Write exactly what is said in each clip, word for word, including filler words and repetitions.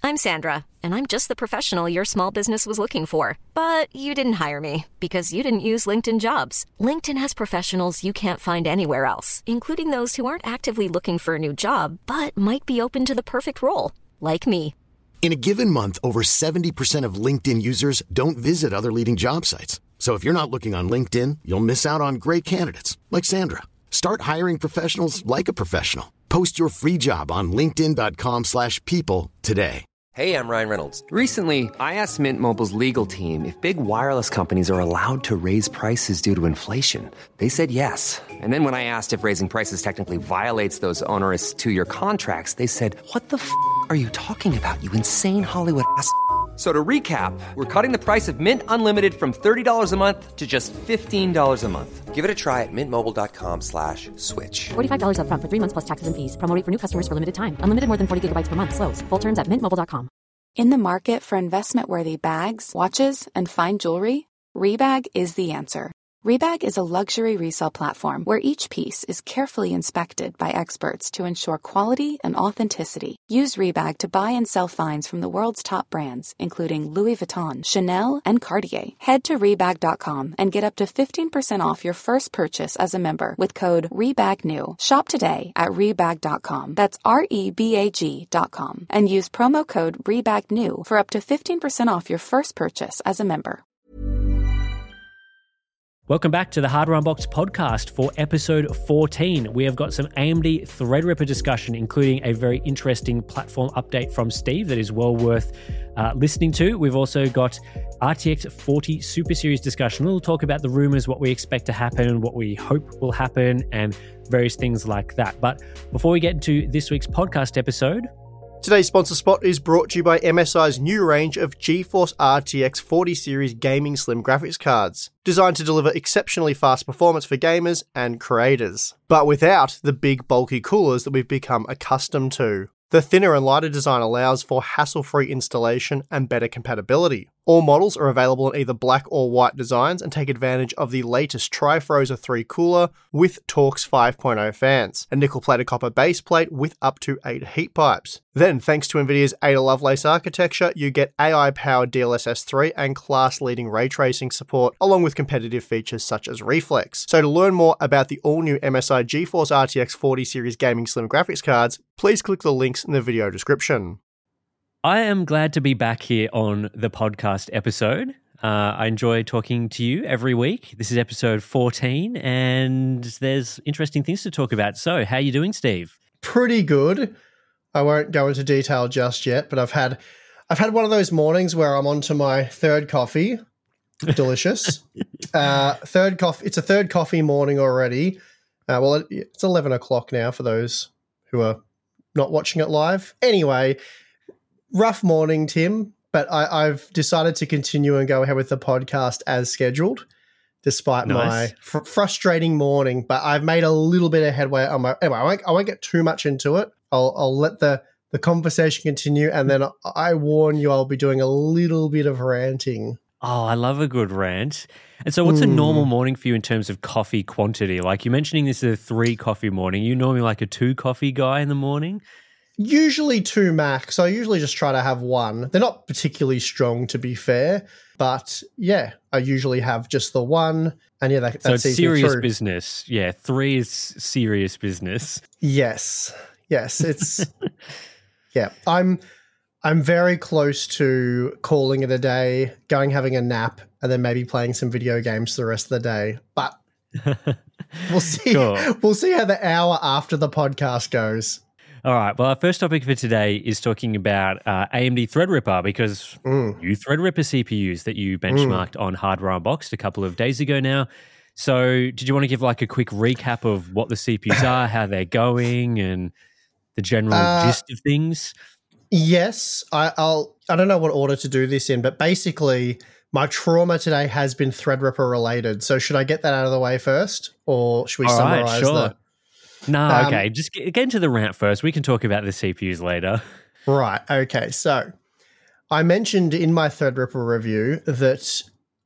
I'm Sandra, and I'm just the professional your small business was looking for. But you didn't hire me because you didn't use LinkedIn Jobs. LinkedIn has professionals you can't find anywhere else, including those who aren't actively looking for a new job, but might be open to the perfect role, like me. In a given month, over seventy percent of LinkedIn users don't visit other leading job sites. So if you're not looking on LinkedIn, you'll miss out on great candidates like Sandra. Start hiring professionals like a professional. Post your free job on linkedin dot com slash people today. Hey, I'm Ryan Reynolds. Recently, I asked Mint Mobile's legal team if big wireless companies are allowed to raise prices due to inflation. They said yes. And then when I asked if raising prices technically violates those onerous two-year contracts, they said, what the f*** are you talking about, you insane Hollywood ass f- So to recap, we're cutting the price of Mint Unlimited from thirty dollars a month to just fifteen dollars a month. Give it a try at mintmobile.com slash switch. forty-five dollars up front for three months plus taxes and fees. Promo rate for new customers for limited time. Unlimited more than forty gigabytes per month. Slows full terms at mint mobile dot com. In the market for investment-worthy bags, watches, and fine jewelry, Rebag is the answer. Rebag is a luxury resale platform where each piece is carefully inspected by experts to ensure quality and authenticity. Use Rebag to buy and sell finds from the world's top brands, including Louis Vuitton, Chanel, and Cartier. Head to Rebag dot com and get up to fifteen percent off your first purchase as a member with code REBAGNEW. Shop today at Rebag dot com. That's R E B A G dot com. And use promo code REBAGNEW for up to fifteen percent off your first purchase as a member. Welcome back to the Hardware Unboxed podcast for episode fourteen. We have got some A M D Threadripper discussion, including a very interesting platform update from Steve that is well worth uh, listening to. We've also got R T X forty Super Series discussion. We'll talk about the rumors, what we expect to happen, what we hope will happen, and various things like that. But before we get into this week's podcast episode, today's sponsor spot is brought to you by M S I's new range of GeForce R T X forty series gaming slim graphics cards, designed to deliver exceptionally fast performance for gamers and creators, but without the big bulky coolers that we've become accustomed to. The thinner and lighter design allows for hassle-free installation and better compatibility. All models are available in either black or white designs and take advantage of the latest Trifroza three cooler with Torx five point oh fans, a nickel-plated copper base plate with up to eight heat pipes. Then, thanks to NVIDIA's Ada Lovelace architecture, you get A I-powered D L S S three and class-leading ray tracing support, along with competitive features such as reflex. So to learn more about the all-new M S I GeForce R T X forty series gaming slim graphics cards, please click the links in the video description. I am glad to be back here on the podcast episode. Uh, I enjoy talking to you every week. This is episode fourteen, and there's interesting things to talk about. So, how are you doing, Steve? Pretty good. I won't go into detail just yet, but I've had I've had one of those mornings where I'm on to my third coffee. Delicious. uh, third coffee. It's a third coffee morning already. Uh, well, it, it's eleven o'clock now for those who are not watching it live. Anyway. Rough morning, Tim, but I, I've decided to continue and go ahead with the podcast as scheduled, despite nice. my fr- frustrating morning. But I've made a little bit of headway on my. Anyway, I won't, I won't get too much into it. I'll, I'll let the, the conversation continue, and then I, I warn you, I'll be doing a little bit of ranting. Oh, I love a good rant. And so, what's mm. a normal morning for you in terms of coffee quantity? Like you're mentioning, this is a three coffee morning. You normally like a two coffee guy in the morning? Usually two max. I usually just try to have one. They're not particularly strong, to be fair, but yeah, I usually have just the one. And yeah, that, that so it's sees serious me business. Yeah, three is serious business. Yes, yes, it's yeah. I'm I'm very close to calling it a day, going having a nap, and then maybe playing some video games the rest of the day. But we'll see. Sure. We'll see how the hour after the podcast goes. All right. Well, our first topic for today is talking about uh, A M D Threadripper, because mm. new Threadripper C P Us that you benchmarked mm. on Hardware Unboxed a couple of days ago now. So did you want to give like a quick recap of what the C P Us are, how they're going, and the general uh, gist of things? Yes. I, I'll, I don't know what order to do this in, but basically my trauma today has been Threadripper related. So should I get that out of the way first, or should we All summarize right, sure. the... No, Um, okay. Just get, get into the rant first. We can talk about the C P Us later. Right. Okay. So I mentioned in my Threadripper review that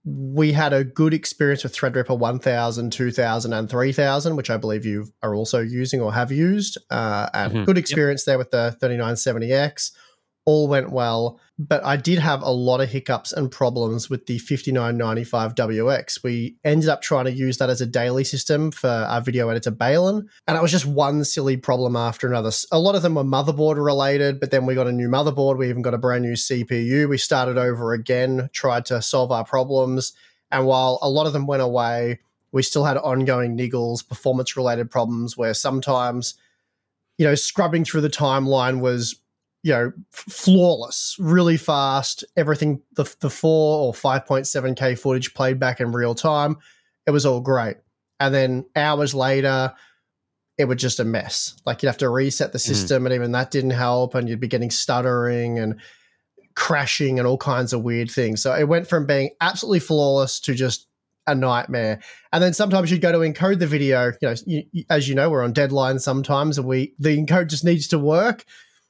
we had a good experience with Threadripper one thousand, two thousand, and three thousand, which I believe you are also using or have used, uh, and Mm-hmm. good experience yep. there with the thirty-nine seventy X. all went well, but I did have a lot of hiccups and problems with the fifty-nine ninety-five W X. We ended up trying to use that as a daily system for our video editor, Balin, and it was just one silly problem after another. A lot of them were motherboard related, but then we got a new motherboard. We even got a brand new C P U. We started over again, tried to solve our problems, and while a lot of them went away, we still had ongoing niggles, performance-related problems where sometimes, you know, scrubbing through the timeline was, you know, flawless, really fast. Everything, the the four or five point seven K footage played back in real time. It was all great. And then hours later, it was just a mess. Like you'd have to reset the system, mm. and even that didn't help. And you'd be getting stuttering and crashing and all kinds of weird things. So it went from being absolutely flawless to just a nightmare. And then sometimes you'd go to encode the video. You know, you, you, as you know, we're on deadline sometimes, and we the encode just needs to work.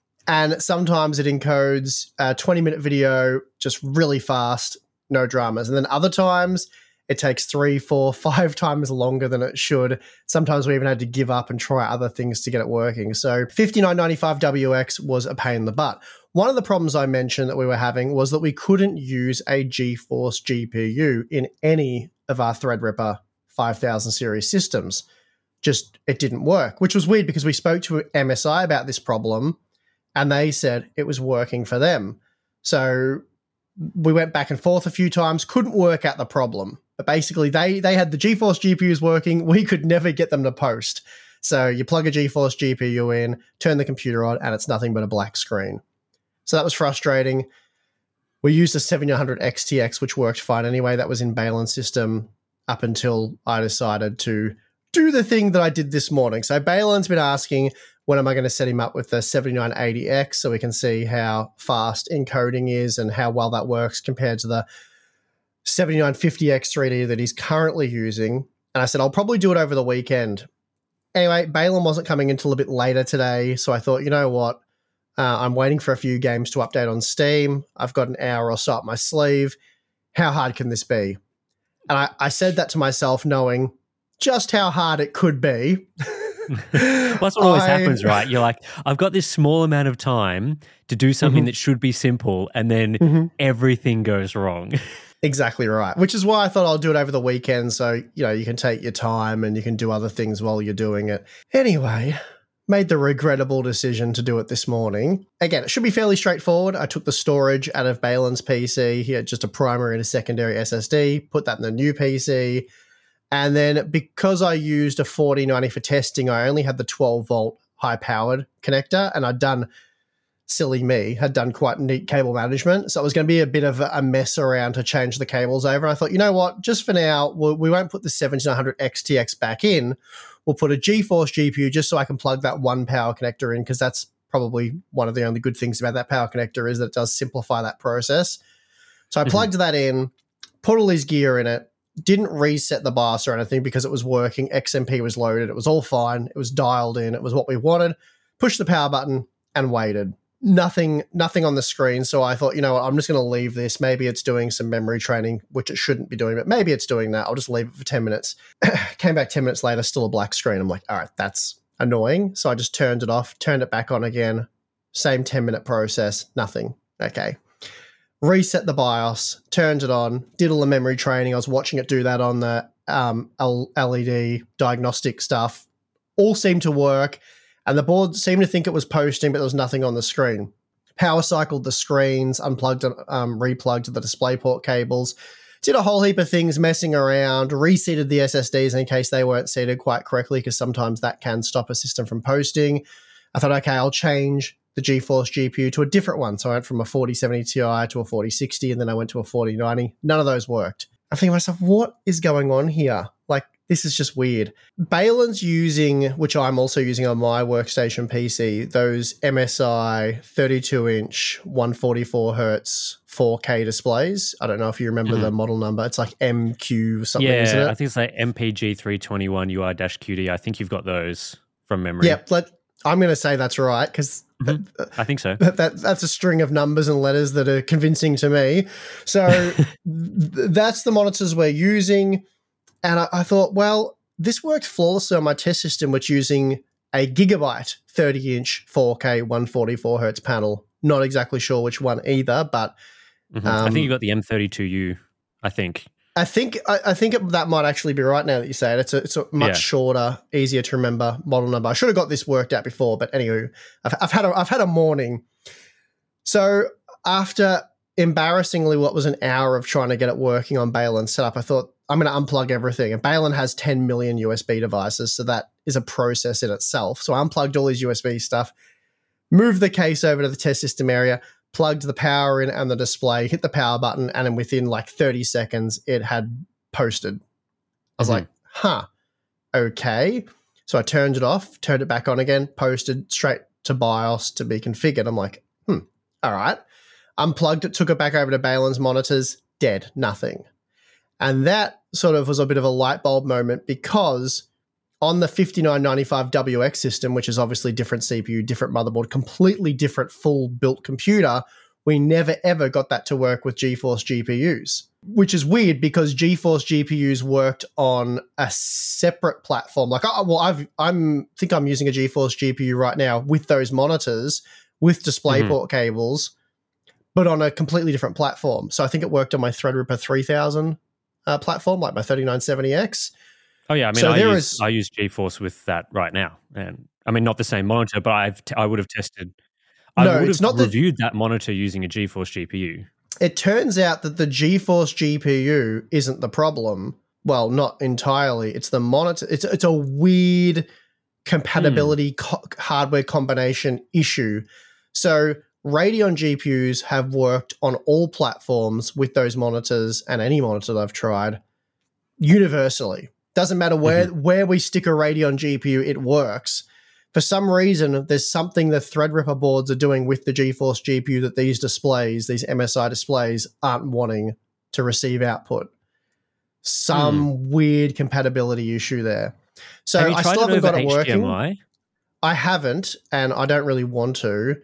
And sometimes it encodes a twenty-minute video just really fast, no dramas. And then other times it takes three, four, five times longer than it should. Sometimes we even had to give up and try other things to get it working. So fifty-nine ninety-five W X was a pain in the butt. One of the problems I mentioned that we were having was that we couldn't use a GeForce G P U in any of our Threadripper five thousand series systems. Just, it didn't work, which was weird because we spoke to M S I about this problem, and they said it was working for them. So we went back and forth a few times, couldn't work out the problem. But basically, they they had the GeForce G P Us working. We could never get them to post. So you plug a GeForce G P U in, turn the computer on, and it's nothing but a black screen. So that was frustrating. We used a seventy-nine hundred X T X, which worked fine anyway. That was in Balin's system up until I decided to do the thing that I did this morning. So Balin's been asking, when am I going to set him up with the seventy-nine eighty X so we can see how fast encoding is and how well that works compared to the seventy-nine fifty X three D that he's currently using. And I said, I'll probably do it over the weekend. Anyway, Balin wasn't coming until a bit later today, so I thought, you know what? Uh, I'm waiting for a few games to update on Steam. I've got an hour or so up my sleeve. How hard can this be? And I, I said that to myself knowing just how hard it could be. Well, that's what always I, happens, right? You're like, I've got this small amount of time to do something mm-hmm. that should be simple, and then mm-hmm. everything goes wrong. Exactly right, which is why I thought I'll do it over the weekend so, you know, you can take your time and you can do other things while you're doing it. Anyway, made the regrettable decision to do it this morning. Again, it should be fairly straightforward. I took the storage out of Balin's P C. He had just a primary and a secondary S S D, put that in the new P C. And then because I used a forty ninety for testing, I only had the twelve volt high-powered connector, and I'd done, silly me, had done quite neat cable management. So it was going to be a bit of a mess around to change the cables over. And I thought, you know what, just for now, we'll, we won't put the seventy-nine hundred X T X back in. We'll put a GeForce G P U just so I can plug that one power connector in, because that's probably one of the only good things about that power connector is that it does simplify that process. So I plugged mm-hmm. that in, put all his gear in it, didn't reset the BIOS or anything because it was working. X M P was loaded. It was all fine. It was dialed in. It was what we wanted. Pushed the power button and waited. Nothing nothing on the screen. So I thought, you know what, I'm just going to leave this. Maybe it's doing some memory training, which it shouldn't be doing, but maybe it's doing that. I'll just leave it for ten minutes. Came back ten minutes later, still a black screen. I'm like, all right, that's annoying. So I just turned it off, turned it back on again. Same ten-minute process, nothing. Okay. Reset the BIOS, turned it on, did all the memory training. I was watching it do that on the um, L E D diagnostic stuff. All seemed to work, and the board seemed to think it was posting, but there was nothing on the screen. Power cycled the screens, unplugged and um, replugged the DisplayPort cables, did a whole heap of things messing around, reseated the S S Ds in case they weren't seated quite correctly, because sometimes that can stop a system from posting. I thought, okay, I'll change the GeForce G P U to a different one. So I went from a forty seventy Ti to a forty sixty, and then I went to a forty ninety. None of those worked. I'm thinking to myself, what is going on here? Like, this is just weird. Balin's using, which I'm also using on my workstation P C, those M S I thirty-two inch, one forty-four hertz, four K displays. I don't know if you remember mm-hmm. the model number. It's like M Q something, yeah, isn't it? I think it's like M P G three twenty-one U R Q D. I think you've got those from memory. Yep, let, I'm going to say that's right, because mm-hmm. I think so. That, that that's a string of numbers and letters that are convincing to me. So th- that's the monitors we're using. And I, I thought, well, this worked flawlessly on my test system, which using a gigabyte thirty inch four K one forty-four hertz panel not exactly sure which one either, but Mm-hmm. um, I think you got the M thirty-two U, I think. I think I, I think it, that might actually be right now that you say it. It's a, it's a much Yeah. shorter, easier to remember model number. I should have got this worked out before, but anyway, I've, I've had a, I've had a morning. So after embarrassingly what was an hour of trying to get it working on Balin's setup, I thought I'm going to unplug everything. And Balin has ten million U S B devices, so that is a process in itself. So I unplugged all his U S B stuff, moved the case over to the test system area, plugged the power in and the display, hit the power button, and then within like thirty seconds, it had posted. I was Mhm. like, huh, okay. So I turned it off, turned it back on again, posted straight to BIOS to be configured. I'm like, hmm, all right. Unplugged it, took it back over to Balin's monitors, dead, nothing. And that sort of was a bit of a light bulb moment because on the fifty-nine ninety-five W X system, which is obviously different C P U, different motherboard, completely different full built computer, we never ever got that to work with GeForce G P Us, which is weird because GeForce G P Us worked on a separate platform. Like, oh, well, I've, I'm think I'm using a GeForce G P U right now with those monitors, with DisplayPort Mm-hmm. cables, but on a completely different platform. So I think it worked on my Threadripper three thousand uh, platform, like my thirty-nine seventy X. Oh yeah, I mean, So I there use is- I use GeForce with that right now, and I mean not the same monitor, but I've t- I would have tested. I No, would it's have not the- reviewed that monitor using a GeForce G P U. It turns out that the GeForce G P U isn't the problem. Well, not entirely. It's the monitor. It's it's a weird compatibility co- hardware combination issue. So Radeon G P Us have worked on all platforms with those monitors and any monitor that I've tried universally. Doesn't matter where, where we stick a Radeon G P U, it works. For some reason, there's something the Threadripper boards are doing with the GeForce G P U that these displays, these M S I displays, aren't wanting to receive output. Some weird compatibility issue there. So Have you I tried still it haven't over got it working. H D M I? I haven't, and I don't really want to.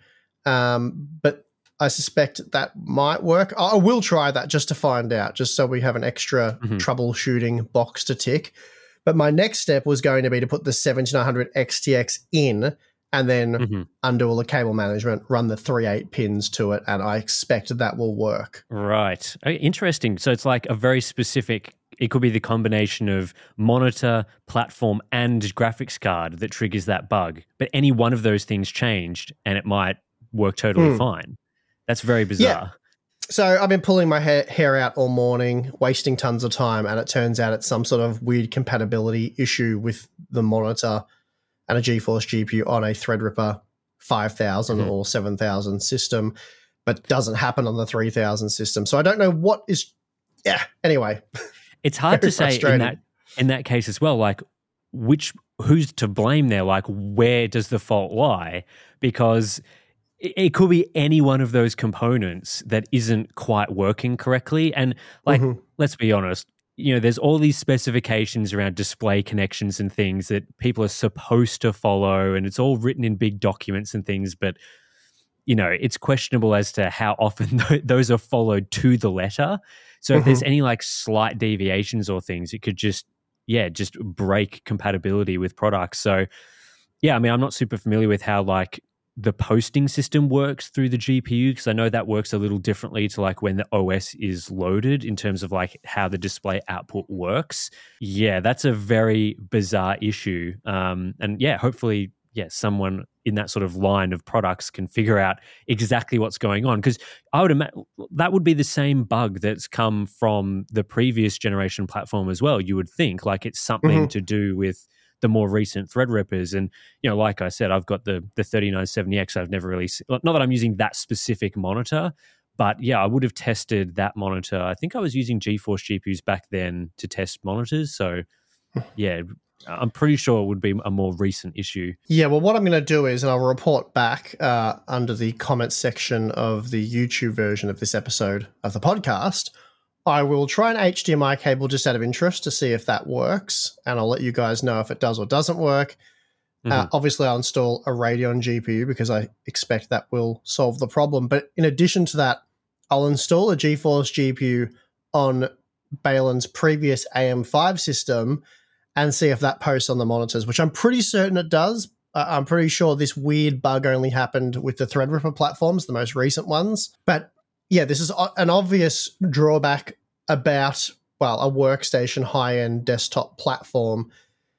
Um, but I suspect that might work. I I will try that just to find out, just so we have an extra Mhm. troubleshooting box to tick. But my next step was going to be to put the seventy-nine hundred X T X in and then Mhm. undo all the cable management, run the three eight pins to it, and I expect that will work. Right. Oh, interesting. So it's like a very specific, it could be the combination of monitor, platform, and graphics card that triggers that bug. But any one of those things changed and it might work totally Hmm. fine. That's very bizarre. So I've been pulling my hair, hair out all morning, wasting tons of time, and it turns out it's some sort of weird compatibility issue with the monitor and a GeForce G P U on a Threadripper five thousand Mhm. or seven thousand system, but doesn't happen on the three thousand system. So I don't know what is... Yeah, anyway. It's hard Very to say in frustrating. that in that case as well, like which who's to blame there? Like where does the fault lie? Because it, it could be any one of those components that isn't quite working correctly. And like, Mhm. let's be honest, you know, there's all these specifications around display connections and things that people are supposed to follow, and it's all written in big documents and things, but you know, it's questionable as to how often th- those are followed to the letter. So if there's any like slight deviations or things, it could just, yeah, just break compatibility with products. So yeah, I mean, I'm not super familiar with how like the posting system works through the G P U, because I know that works a little differently to like when the O S is loaded in terms of like how the display output works. Yeah, that's a very bizarre issue. Um, and yeah, hopefully, yeah, someone in that sort of line of products can figure out exactly what's going on. Because I would imagine that would be the same bug that's come from the previous generation platform as well. You would think like it's something Mhm. to do with the more recent Threadrippers. And, you know, like I said, I've got the the thirty-nine seventy X. I've never really, se- not that I'm using that specific monitor, but yeah, I would have tested that monitor. I think I was using GeForce G P Us back then to test monitors. So yeah, I'm pretty sure it would be a more recent issue. Yeah, well, what I'm going to do is, and I'll report back uh, under the comments section of the YouTube version of this episode of the podcast, I will try an H D M I cable just out of interest to see if that works, and I'll let you guys know if it does or doesn't work. Uh, Mhm. obviously, I'll install a Radeon G P U because I expect that will solve the problem. But in addition to that, I'll install a GeForce G P U on Balin's previous A M five system and see if that posts on the monitors, which I'm pretty certain it does. I- I'm pretty sure this weird bug only happened with the Threadripper platforms, the most recent ones. But yeah, this is o- an obvious drawback about, well, a workstation high-end desktop platform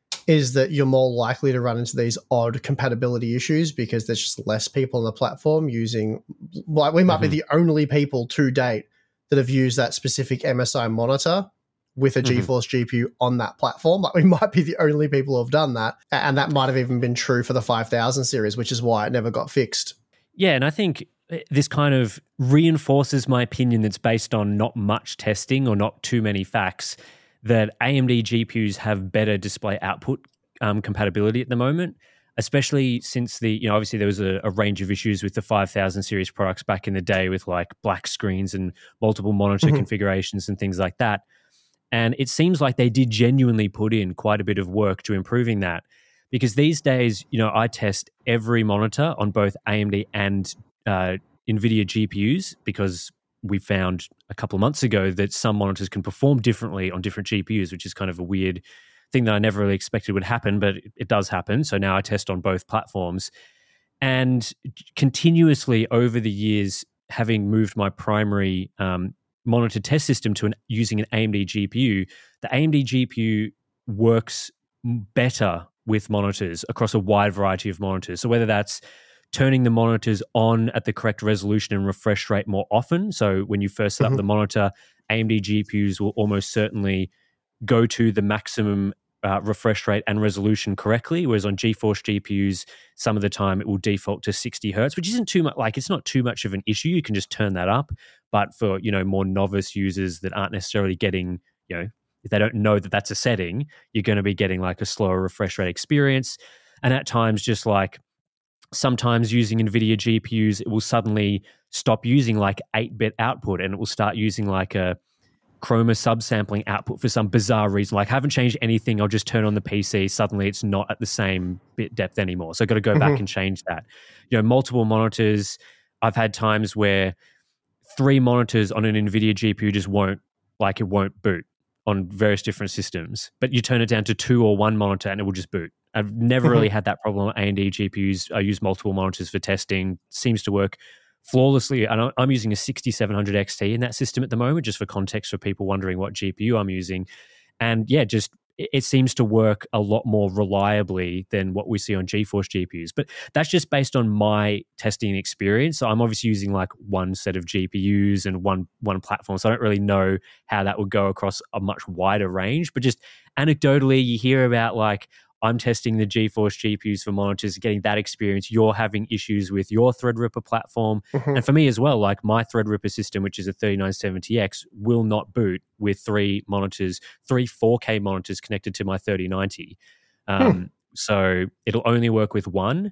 is that you're more likely to run into these odd compatibility issues because there's just less people on the platform using, like we might mm-hmm. be the only people to date that have used that specific M S I monitor with a mm-hmm. GeForce G P U on that platform. Like we might be the only people who have done that. And that might have even been true for the five thousand series, which is why it never got fixed. Yeah, and I think this kind of reinforces my opinion that's based on not much testing or not too many facts, that A M D G P Us have better display output um, compatibility at the moment, especially since the, you know, obviously there was a, a range of issues with the five thousand series products back in the day with like black screens and multiple monitor mm-hmm. configurations and things like that. And it seems like they did genuinely put in quite a bit of work to improving that, because these days, you know, I test every monitor on both A M D and uh, NVIDIA G P Us, because we found a couple of months ago that some monitors can perform differently on different G P Us, which is kind of a weird thing that I never really expected would happen, but it, it does happen. So now I test on both platforms. And continuously over the years, having moved my primary um, monitor test system to an, using an A M D G P U, the A M D G P U works better with monitors across a wide variety of monitors. So whether that's turning the monitors on at the correct resolution and refresh rate more often. So when you first set mm-hmm. up the monitor, A M D G P Us will almost certainly go to the maximum uh, refresh rate and resolution correctly, whereas on GeForce G P Us, some of the time it will default to sixty hertz, which isn't too much, like it's not too much of an issue. You can just turn that up. But for, you know, more novice users that aren't necessarily getting, you know, if they don't know that that's a setting, you're going to be getting like a slower refresh rate experience. And at times, just like sometimes using NVIDIA G P Us, it will suddenly stop using like eight-bit output and it will start using like a Chroma subsampling output for some bizarre reason. Like I haven't changed anything, I'll just turn on the P C, suddenly it's not at the same bit depth anymore. So I've got to go mm-hmm. back and change that. You know, multiple monitors, I've had times where three monitors on an NVIDIA G P U just won't, like it won't boot on various different systems, but you turn it down to two or one monitor and it will just boot. I've never mm-hmm. really had that problem on A M D G P Us. I use multiple monitors for testing. Seems to work flawlessly. And I'm using a sixty-seven hundred X T in that system at the moment, just for context for people wondering what G P U I'm using. And yeah, just it seems to work a lot more reliably than what we see on GeForce G P Us. But that's just based on my testing experience. So I'm obviously using like one set of G P Us and one one platform. So I don't really know how that would go across a much wider range. But just anecdotally, you hear about like, I'm testing the GeForce G P Us for monitors, getting that experience. You're having issues with your Threadripper platform. Mm-hmm. And for me as well, like my Threadripper system, which is a thirty-nine seventy X, will not boot with three monitors, three four K monitors connected to my thirty ninety. Um, hmm. So it'll only work with one.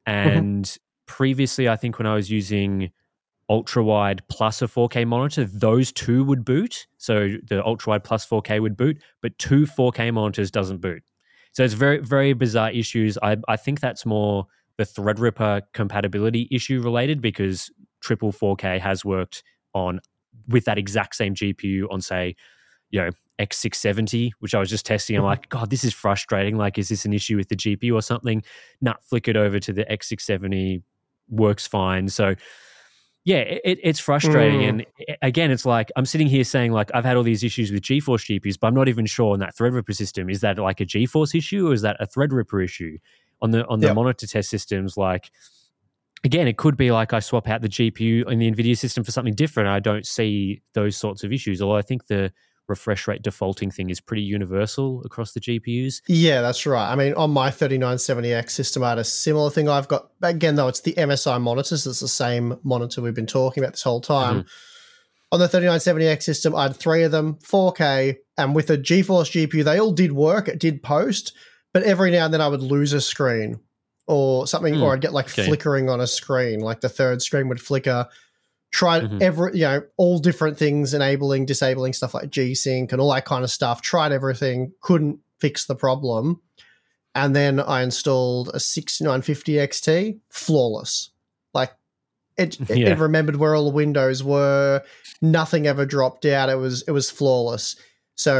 And mm-hmm. previously, I think when I was using ultra-wide plus a four K monitor, those two would boot. So the ultra-wide plus four K would boot, but two four K monitors doesn't boot. So it's very, very bizarre issues. I, I think that's more the Threadripper compatibility issue related, because triple four K has worked on with that exact same G P U on, say, you know, X six seventy, which I was just testing. I'm like, God, this is frustrating. Like, is this an issue with the G P U or something? Nah, flick it over to the X six seventy, works fine. So yeah, it, it's frustrating. Mm. And again, it's like I'm sitting here saying like I've had all these issues with GeForce G P Us, but I'm not even sure on that Threadripper system. Is that like a GeForce issue or is that a Threadripper issue? On the on the yep. monitor test systems, like again, it could be like I swap out the G P U in the NVIDIA system for something different. I don't see those sorts of issues, although I think the refresh rate defaulting thing is pretty universal across the G P Us. Yeah, that's right. I mean, on my thirty-nine seventy X system, I had a similar thing. I've got, again, though, it's the M S I monitors. It's the same monitor we've been talking about this whole time. Mm-hmm. On the thirty-nine seventy X system, I had three of them, four K, and with a GeForce G P U, they all did work. It did post, but every now and then I would lose a screen or something, mm, or I'd get like okay. flickering on a screen, like the third screen would flicker. Tried mm-hmm. every, you know, all different things, enabling, disabling stuff like G-Sync and all that kind of stuff. Tried everything, couldn't fix the problem. And then I installed a sixty-nine fifty X T, flawless. Like it, it, yeah. it remembered where all the windows were. Nothing ever dropped out. It was, it was flawless. So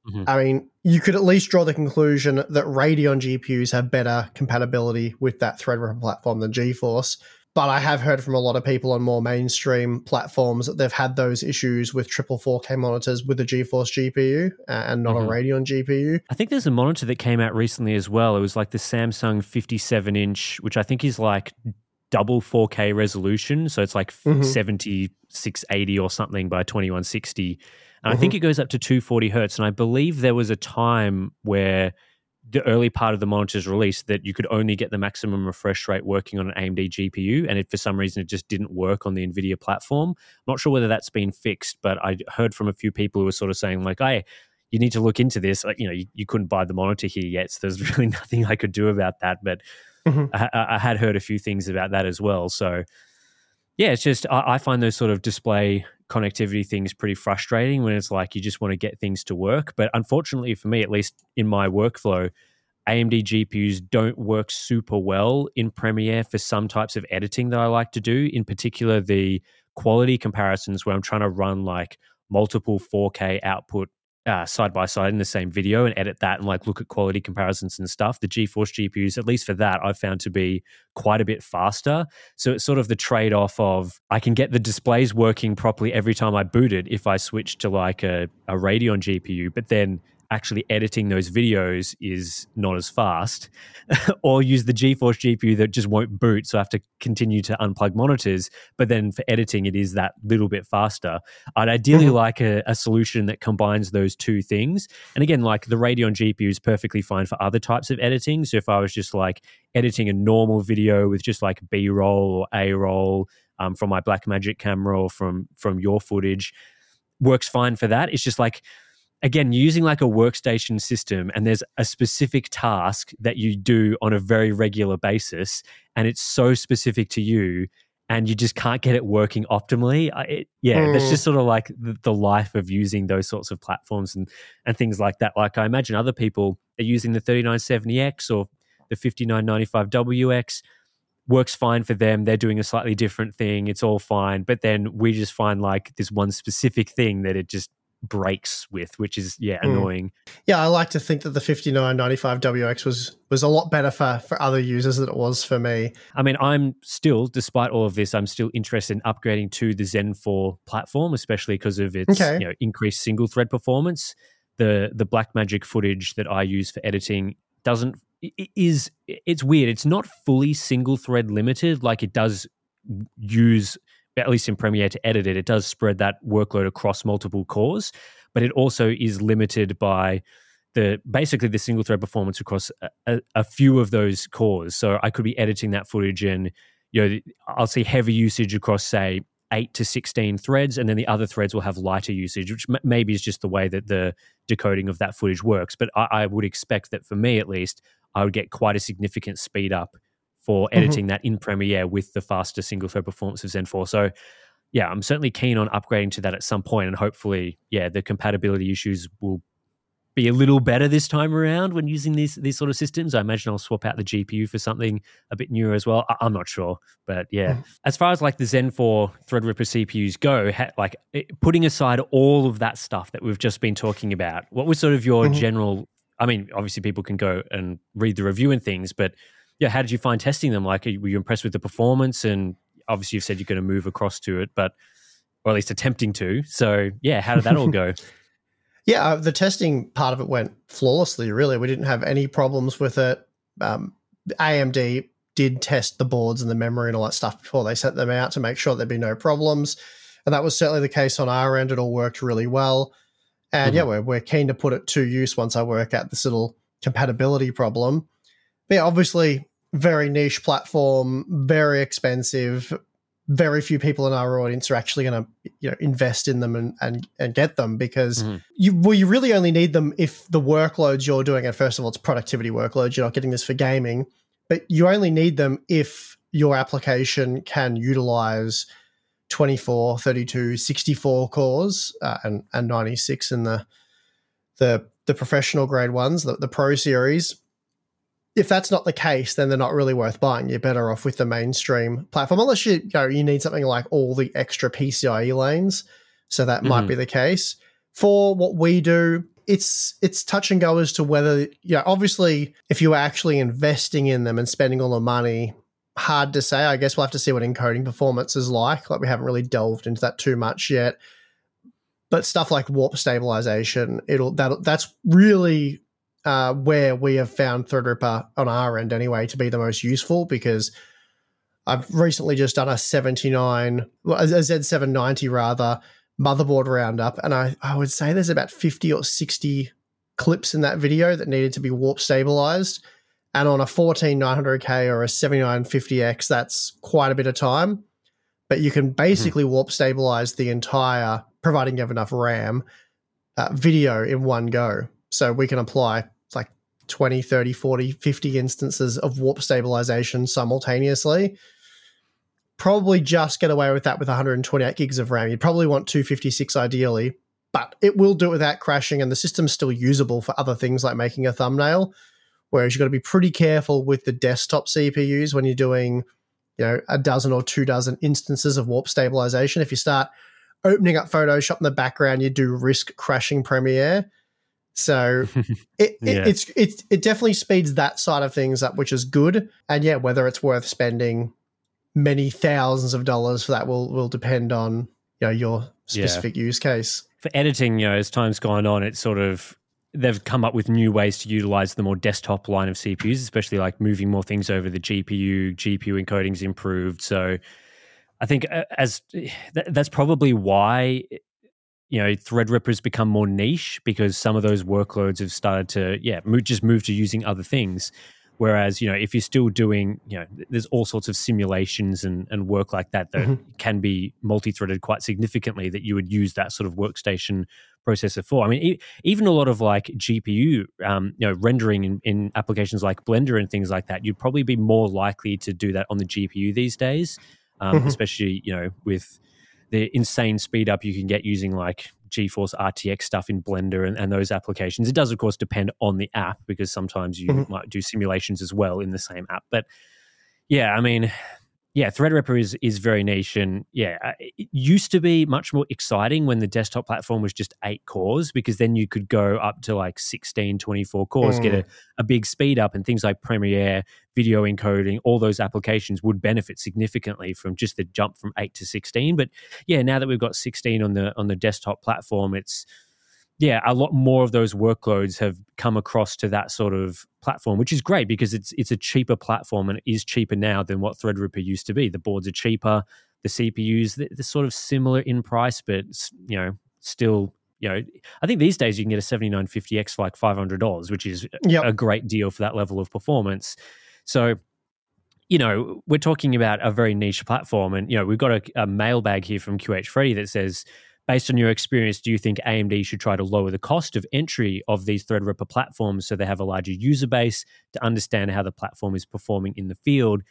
Mm-hmm. I mean, you could at least draw the conclusion that Radeon G P Us have better compatibility with that Threadripper platform than GeForce. But I have heard from a lot of people on more mainstream platforms that they've had those issues with triple four K monitors with the GeForce G P U and not mm-hmm. a Radeon G P U. I think there's a monitor that came out recently as well. It was like the Samsung fifty-seven inch, which I think is like double four K resolution. So it's like mm-hmm. seventy-six eighty or something by twenty-one sixty. And mm-hmm. I think it goes up to two forty hertz. And I believe there was a time where the early part of the monitor's release that you could only get the maximum refresh rate working on an A M D G P U, and it, for some reason it just didn't work on the NVIDIA platform. I'm not sure whether that's been fixed, but I heard from a few people who were sort of saying like, hey, you need to look into this. Like, you know, you, you couldn't buy the monitor here yet, so there's really nothing I could do about that. But mm-hmm. I, I had heard a few things about that as well. So yeah, it's just, I, I find those sort of display connectivity things pretty frustrating when it's like you just want to get things to work. But unfortunately for me, at least in my workflow, A M D G P Us don't work super well in Premiere for some types of editing that I like to do. In particular, the quality comparisons where I'm trying to run like multiple four K output uh, side by side in the same video and edit that and like look at quality comparisons and stuff. The GeForce G P Us, at least for that, I've found to be quite a bit faster. So it's sort of the trade-off of I can get the displays working properly every time I boot it if I switch to like a, a Radeon G P U, but then actually editing those videos is not as fast, or use the GeForce G P U that just won't boot, so I have to continue to unplug monitors, but then for editing it is that little bit faster. I'd ideally mm-hmm. like a, a solution that combines those two things. And again, like the Radeon G P U is perfectly fine for other types of editing. So if I was just like editing a normal video with just like B-roll or A-roll um, from my Blackmagic camera or from, from your footage, works fine for that. It's just like, again, using like a workstation system and there's a specific task that you do on a very regular basis and it's so specific to you and you just can't get it working optimally. It, yeah, mm. that's just sort of like the, the life of using those sorts of platforms and, and things like that. Like I imagine other people are using the thirty-nine seventy X or the fifty-nine ninety-five W X. Works fine for them. They're doing a slightly different thing. It's all fine. But then we just find like this one specific thing that it just breaks with, which is yeah annoying. Mm. Yeah, I like to think that the fifty-nine ninety-five W X was was a lot better for for other users than it was for me. I mean, I'm still, despite all of this, I'm still interested in upgrading to the Zen four platform, especially because of its okay. you know increased single thread performance. The the Blackmagic footage that I use for editing doesn't it is it's weird. It's not fully single thread limited. Like it does use, at least in Premiere to edit it, it does spread that workload across multiple cores, but it also is limited by the basically the single thread performance across a, a, a few of those cores. So I could be editing that footage and you know I'll see heavy usage across say eight to sixteen threads, and then the other threads will have lighter usage, which m- maybe is just the way that the decoding of that footage works. But I, I would expect that for me at least, I would get quite a significant speed up for editing mm-hmm. that in Premiere with the faster single thread performance of Zen four. So yeah, I'm certainly keen on upgrading to that at some point, and hopefully, yeah, the compatibility issues will be a little better this time around when using these these sort of systems. I imagine I'll swap out the G P U for something a bit newer as well. I- I'm not sure, but yeah. Mm. As far as like the Zen four Threadripper C P Us go, ha- like it, putting aside all of that stuff that we've just been talking about, what was sort of your mm-hmm. general? I mean, obviously people can go and read the review and things, but yeah, how did you find testing them? Like, were you impressed with the performance? And obviously you've said you're going to move across to it, but or at least attempting to. So yeah, how did that all go? Yeah, uh, the testing part of it went flawlessly, really. We didn't have any problems with it. Um, A M D did test the boards and the memory and all that stuff before they sent them out to make sure there'd be no problems. And that was certainly the case on our end. It all worked really well. And mm-hmm. yeah, we're, we're keen to put it to use once I work out this little compatibility problem. But yeah, obviously, very niche platform, very expensive. Very few people in our audience are actually going to, you know, invest in them and and, and get them because mm-hmm. you well, you really only need them if the workloads you're doing, and first of all, it's productivity workloads. You're not getting this for gaming, but you only need them if your application can utilize twenty-four, thirty-two, sixty-four cores uh, and and ninety-six in the the the professional grade ones, the, the Pro series. If that's not the case, then they're not really worth buying. You're better off with the mainstream platform, unless you, you know, you need something like all the extra P C I E lanes. So that mm-hmm. might be the case. For what we do, it's it's touch and go as to whether, you know, obviously if you're actually investing in them and spending all the money, hard to say. I guess we'll have to see what encoding performance is like. Like we haven't really delved into that too much yet. But stuff like warp stabilization, it'll that that's really uh, where we have found Threadripper on our end anyway to be the most useful, because I've recently just done a seventy-nine, well, a Z seven ninety rather, motherboard roundup, and I, I would say there's about fifty or sixty clips in that video that needed to be warp stabilized. And on a fourteen nine hundred K or a seventy-nine fifty X, that's quite a bit of time. But you can basically mm-hmm. warp stabilize the entire, providing you have enough RAM, uh, video in one go. So we can apply like twenty, thirty, forty, fifty instances of warp stabilization simultaneously. Probably just get away with that with one hundred twenty-eight gigs of RAM. You'd probably want two fifty-six ideally, but it will do it without crashing, and the system's still usable for other things like making a thumbnail. Whereas you've got to be pretty careful with the desktop C P Us when you're doing, you know, a dozen or two dozen instances of warp stabilization. If you start opening up Photoshop in the background, you do risk crashing Premiere. So it, yeah. it it's it it definitely speeds that side of things up, which is good. And yeah, whether it's worth spending many thousands of dollars for that will will depend on, you know, your specific yeah. use case. For editing, you know, as time's gone on, it's sort of they've come up with new ways to utilize the more desktop line of C P Us, especially like moving more things over the G P U. G P U encoding's improved. So I think as that, that's probably why, you know, Threadripper's become more niche, because some of those workloads have started to, yeah, move, just move to using other things. Whereas, you know, if you're still doing, you know, there's all sorts of simulations and, and work like that that mm-hmm. can be multi-threaded quite significantly that you would use that sort of workstation processor for. I mean, e- even a lot of like G P U, um, you know, rendering in, in applications like Blender and things like that, you'd probably be more likely to do that on the G P U these days, um, mm-hmm. especially, you know, with the insane speed up you can get using like GeForce R T X stuff in Blender and, and those applications. It does, of course, depend on the app, because sometimes you mm-hmm. might do simulations as well in the same app. But yeah, I mean, yeah, Threadripper is is very niche, and yeah, it used to be much more exciting when the desktop platform was just eight cores, because then you could go up to like sixteen, twenty-four cores, mm. get a, a big speed up, and things like Premiere, video encoding, all those applications would benefit significantly from just the jump from eight to sixteen. But yeah, now that we've got sixteen on the on the desktop platform, it's yeah, a lot more of those workloads have come across to that sort of platform, which is great because it's it's a cheaper platform, and it is cheaper now than what Threadripper used to be. The boards are cheaper, the C P Us, they're, they're sort of similar in price, but you know, still, you know, I think these days you can get a seventy-nine fifty X for like five hundred dollars, which is yep. a great deal for that level of performance. So, you know, we're talking about a very niche platform, and you know, we've got a, a mailbag here from Q H Freddy that says, based on your experience, do you think A M D should try to lower the cost of entry of these Threadripper platforms so they have a larger user base to understand how the platform is performing in the field?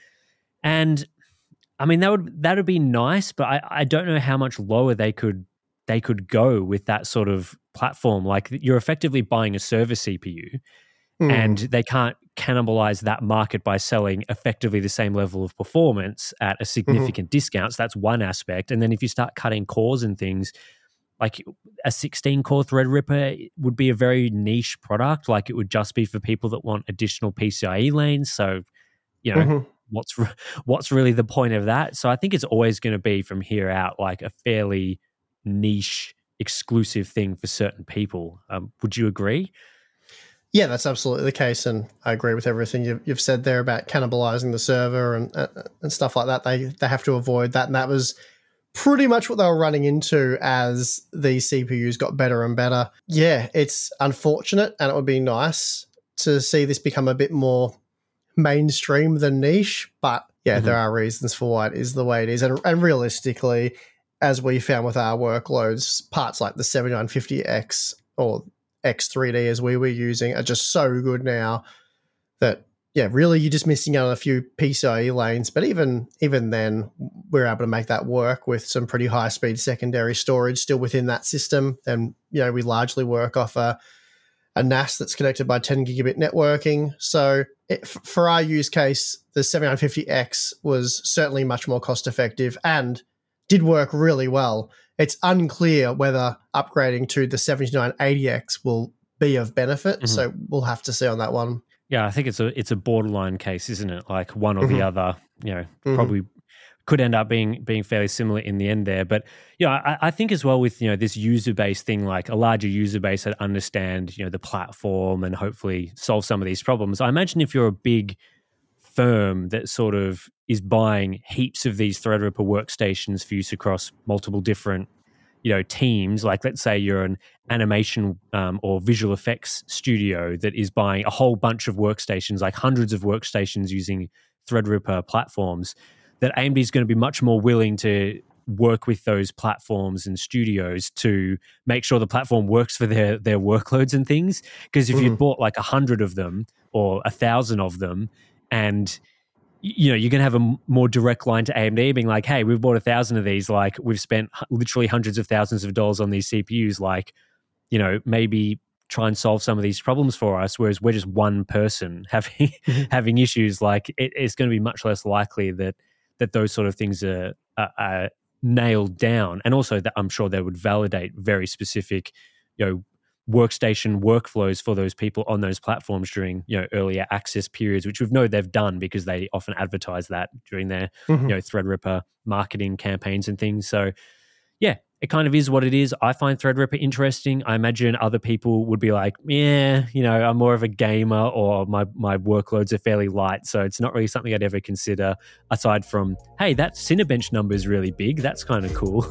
And I mean, that would that would be nice, but I, I don't know how much lower they could they could go with that sort of platform. Like, you're effectively buying a server C P U, mm. and they can't cannibalize that market by selling effectively the same level of performance at a significant mm-hmm. discount. So that's one aspect. And then if you start cutting cores and things, like a sixteen-core Threadripper would be a very niche product. Like, it would just be for people that want additional P C I E lanes. So, you know, mm-hmm. what's re- what's really the point of that? So I think it's always going to be from here out like a fairly niche, exclusive thing for certain people. Um, would you agree? Yeah, that's absolutely the case, and I agree with everything you've, you've said there about cannibalizing the server and uh, and stuff like that. They they have to avoid that, and that was pretty much what they were running into as these C P Us got better and better. Yeah, it's unfortunate, and it would be nice to see this become a bit more mainstream than niche, but yeah, mm-hmm. there are reasons for why it is the way it is, and, and realistically, as we found with our workloads, parts like the seventy-nine fifty X or X three D as we were using are just so good now that, yeah, really you're just missing out on a few P C I E lanes. But even even then, we're able to make that work with some pretty high speed secondary storage still within that system. And, you know, we largely work off a, a N A S that's connected by ten gigabit networking. So it, for our use case, the seventy-nine fifty X was certainly much more cost effective and did work really well. It's unclear whether upgrading to the seventy-nine eighty X will be of benefit. Mm-hmm. So we'll have to see on that one. Yeah, I think it's a it's a borderline case, isn't it? Like one or Mm-hmm. the other, you know, Mm-hmm. probably could end up being being fairly similar in the end there. But yeah, you know, I, I think as well with, you know, this user base thing, like a larger user base that understand, you know, the platform and hopefully solve some of these problems. I imagine if you're a big firm that sort of is buying heaps of these Threadripper workstations for use across multiple different, you know, teams, like let's say you're an animation um, or visual effects studio that is buying a whole bunch of workstations, like hundreds of workstations using Threadripper platforms, that A M D is going to be much more willing to work with those platforms and studios to make sure the platform works for their their workloads and things. Because if mm. you bought like a hundred of them or a thousand of them, and you know, you're going to have a more direct line to A M D being like, hey, we've bought a thousand of these, like we've spent literally hundreds of thousands of dollars on these C P Us, like, you know, maybe try and solve some of these problems for us, whereas we're just one person having having issues. Like it, it's going to be much less likely that that those sort of things are, are, are nailed down. And also that I'm sure they would validate very specific, you know, workstation workflows for those people on those platforms during, you know, earlier access periods, which we've know they've done because they often advertise that during their, mm-hmm. you know, Threadripper marketing campaigns and things. So yeah, it kind of is what it is. I find Threadripper interesting. I imagine other people would be like, yeah, you know, I'm more of a gamer or my, my workloads are fairly light. So it's not really something I'd ever consider aside from, hey, that Cinebench number is really big. That's kind of cool.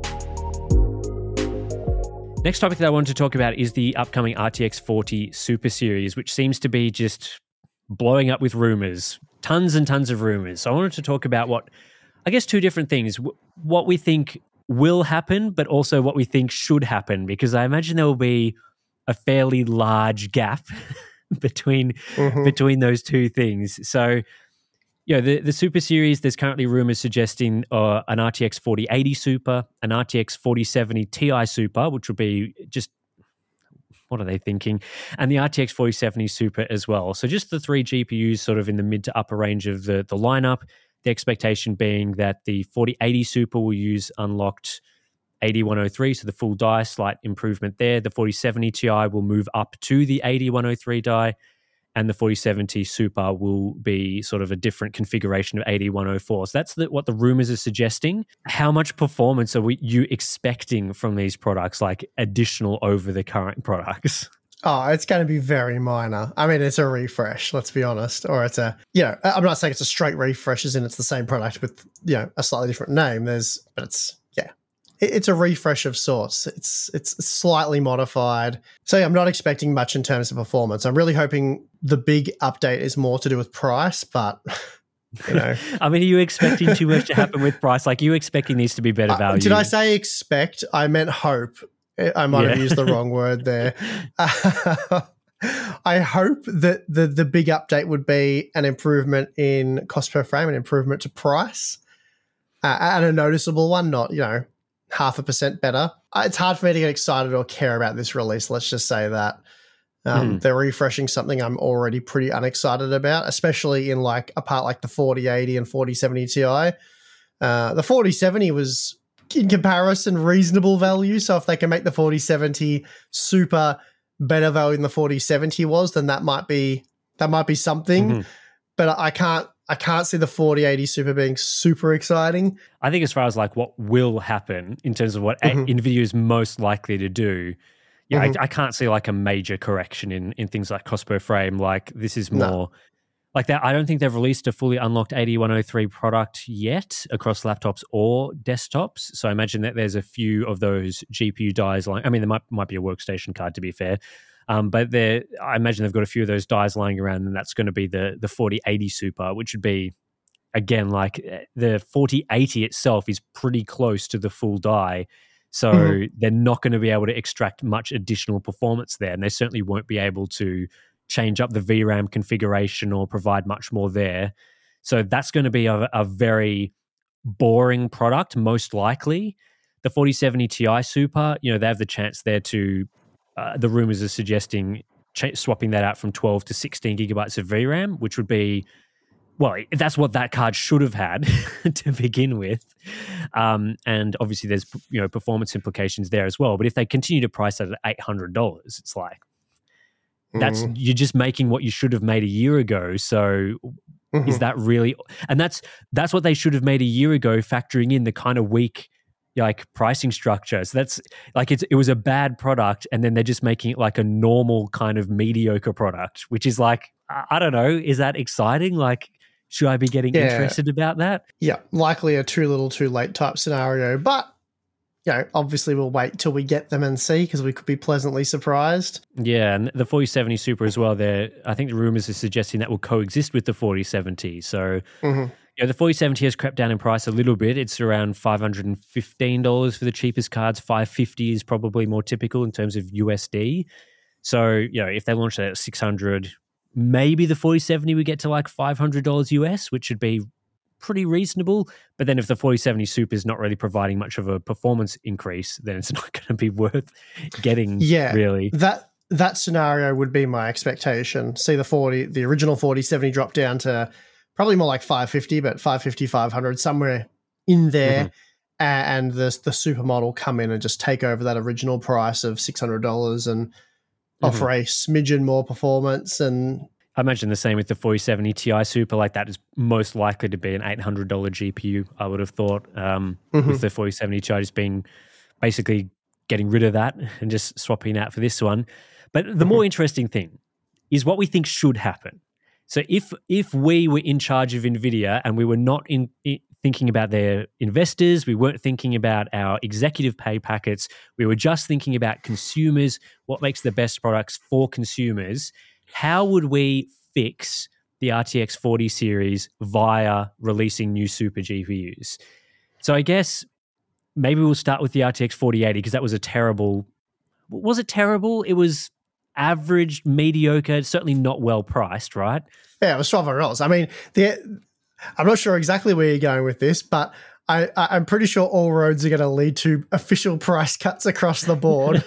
Next topic that I wanted to talk about is the upcoming R T X forty Super Series, which seems to be just blowing up with rumors, tons and tons of rumors. So I wanted to talk about what, I guess, two different things, what we think will happen, but also what we think should happen, because I imagine there will be a fairly large gap between mm-hmm. between those two things. So, you know, the, the Super Series, there's currently rumors suggesting uh, an R T X forty eighty Super, an R T X forty seventy Ti Super, which would be just, what are they thinking? And the R T X forty seventy Super as well. So just the three G P Us sort of in the mid to upper range of the, the lineup. The expectation being that the forty eighty Super will use unlocked eighty one oh three, so the full die, slight improvement there. The forty seventy Ti will move up to the eighty one oh three die, and the forty seventy Super will be sort of a different configuration of eighty one oh four. So that's the, what the rumors are suggesting. How much performance are we, you expecting from these products, like additional over the current products? Oh, it's going to be very minor. I mean, it's a refresh, let's be honest. Or it's a, you know, I'm not saying it's a straight refresh as in it's the same product with, you know, a slightly different name. There's, but it's, yeah, it, it's a refresh of sorts. It's it's slightly modified. So yeah, I'm not expecting much in terms of performance. I'm really hoping the big update is more to do with price, but, you know. I mean, are you expecting too much to happen with price? Like, are you expecting these to be better value? Uh, did I say expect? I meant hope. I might yeah. have used the wrong word there. Uh, I hope that the the big update would be an improvement in cost per frame, an improvement to price, uh, and a noticeable one, not, you know, half a percent better. It's hard for me to get excited or care about this release, let's just say that. Um, mm. They're refreshing something I'm already pretty unexcited about, especially in like a part like the forty eighty and forty seventy Ti. Uh, the forty seventy was, in comparison, reasonable value. So if they can make the forty seventy Super better value than the forty seventy was, then that might be that might be something. Mm-hmm. But I can't I can't see the forty eighty Super being super exciting. I think as far as like what will happen in terms of what mm-hmm. NVIDIA is most likely to do, yeah, mm-hmm. I, I can't see like a major correction in in things like cost per frame. Like this is more. No. Like that, I don't think they've released a fully unlocked eighty one oh three product yet across laptops or desktops. So I imagine that there's a few of those G P U dies lying. I mean, there might might be a workstation card, to be fair, um, but there, I imagine they've got a few of those dies lying around, and that's going to be the the forty eighty Super, which would be, again, like the forty eighty itself is pretty close to the full die. So mm-hmm. they're not going to be able to extract much additional performance there, and they certainly won't be able to change up the V RAM configuration or provide much more there. So that's going to be a, a very boring product, most likely. The forty seventy Ti Super, you know, they have the chance there to, uh, the rumors are suggesting ch- swapping that out from twelve to sixteen gigabytes of V RAM, which would be, well, that's what that card should have had to begin with. Um, and obviously there's, you know, performance implications there as well. But if they continue to price that at eight hundred dollars, it's like, that's Mm. you're just making what you should have made a year ago. So Mhm. is that really? And that's that's what they should have made a year ago, factoring in the kind of weak like pricing structure. So that's like it's it was a bad product, and then they're just making it like a normal kind of mediocre product, which is like I, I don't know. Is that exciting? Like, should I be getting Yeah. interested about that? Yeah, likely a too little too late type scenario. But, you know, obviously we'll wait till we get them and see because we could be pleasantly surprised. Yeah, and the forty seventy Super as well. There, I think the rumors are suggesting that will coexist with the forty seventy. So. Mm-hmm. Yeah, the forty seventy has crept down in price a little bit. It's around five hundred fifteen dollars for the cheapest cards. five hundred fifty dollars is probably more typical in terms of U S D. So, you know, if they launch it at six hundred dollars, maybe the forty seventy would get to like five hundred dollars U S, which should be pretty reasonable. But then if the forty seventy Super is not really providing much of a performance increase, then it's not going to be worth getting, Yeah, really. That that scenario would be my expectation. See the forty, the original forty seventy drop down to probably more like five fifty, but five fifty, five hundred, somewhere in there. Mm-hmm. And the, the supermodel come in and just take over that original price of six hundred dollars and mm-hmm. offer a smidgen more performance. And I imagine the same with the forty seventy Ti Super. Like that is most likely to be an eight hundred dollars G P U, I would have thought, um, mm-hmm. with the forty seventy Ti just being basically getting rid of that and just swapping out for this one. But the mm-hmm. more interesting thing is what we think should happen. So if if we were in charge of NVIDIA and we were not in, in thinking about their investors, we weren't thinking about our executive pay packets, we were just thinking about consumers, what makes the best products for consumers, how would we fix the R T X forty series via releasing new super G P Us? So I guess maybe we'll start with the R T X forty eighty because that was a terrible... Was it terrible? It was... average, mediocre, certainly not well priced, right? Yeah, it was twelve hundred dollars. I mean, the, I'm not sure exactly where you're going with this, but I, I, I'm pretty sure all roads are going to lead to official price cuts across the board.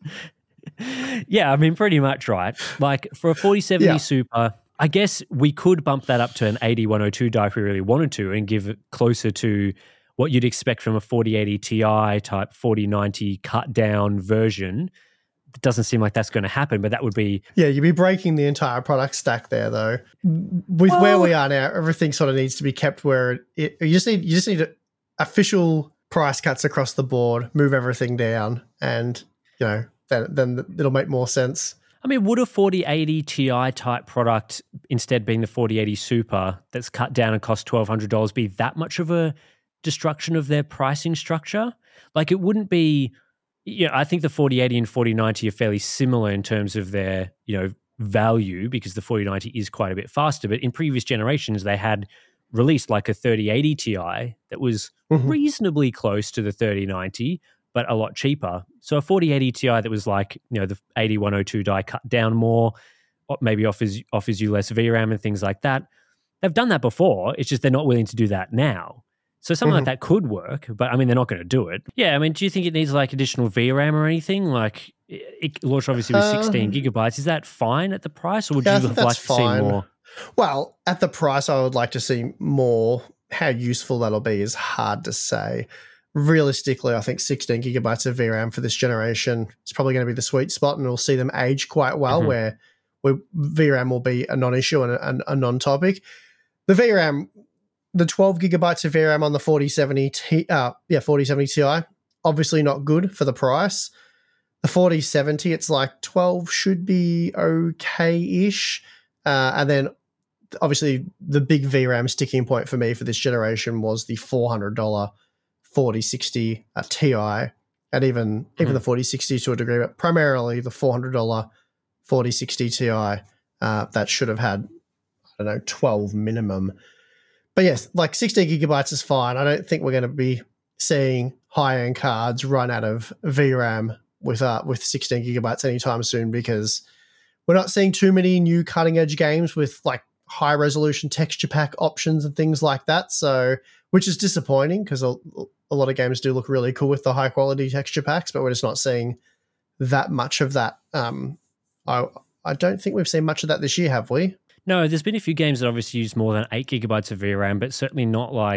Yeah, I mean, pretty much, right? Like for a forty seventy yeah. Super, I guess we could bump that up to an eighty one oh two die if we really wanted to and give it closer to what you'd expect from a forty eighty Ti type forty ninety cut down version. It doesn't seem like that's going to happen, but that would be... Yeah, you'd be breaking the entire product stack there, though. With well, where we are now, everything sort of needs to be kept where it... it you just need you just need official price cuts across the board, move everything down, and, you know, then, then it'll make more sense. I mean, would a forty eighty Ti type product, instead being the forty eighty Super, that's cut down and cost twelve hundred dollars, be that much of a destruction of their pricing structure? Like, it wouldn't be... Yeah, I think the forty eighty and forty ninety are fairly similar in terms of their, you know, value because the forty ninety is quite a bit faster. But in previous generations, they had released like a thirty eighty Ti that was mm-hmm. reasonably close to the thirty ninety, but a lot cheaper. So a forty eighty Ti that was like, you know, the eighty one oh two die cut down more, maybe offers offers you less V RAM and things like that. They've done that before. It's just they're not willing to do that now. So something mm-hmm. like that could work, but I mean, they're not going to do it. Yeah, I mean, do you think it needs like additional V RAM or anything? Like, it launched obviously with sixteen um, gigabytes. Is that fine at the price, or would yeah, you have liked to see more? Well, at the price, I would like to see more. How useful that'll be is hard to say. Realistically, I think sixteen gigabytes of V RAM for this generation is probably going to be the sweet spot, and we'll see them age quite well, mm-hmm. where, where V RAM will be a non-issue and a, a non-topic. The V RAM... The twelve gigabytes of V RAM on the forty seventy Ti, uh, yeah, forty seventy Ti, obviously not good for the price. The forty seventy, it's like twelve should be okay-ish. Uh, and then obviously the big V RAM sticking point for me for this generation was the four hundred dollars forty sixty uh, Ti, and even, mm-hmm. even the forty sixty to a degree, but primarily the four hundred dollars forty sixty Ti uh, that should have had, I don't know, twelve minimum. But yes, like sixteen gigabytes is fine. I don't think we're going to be seeing high-end cards run out of V RAM with uh, with sixteen gigabytes anytime soon because we're not seeing too many new cutting-edge games with like high-resolution texture pack options and things like that. So, which is disappointing because a, a lot of games do look really cool with the high-quality texture packs, but we're just not seeing that much of that. Um, I I don't think we've seen much of that this year, have we? No, there's been a few games that obviously use more than eight gigabytes of V RAM, but certainly not like,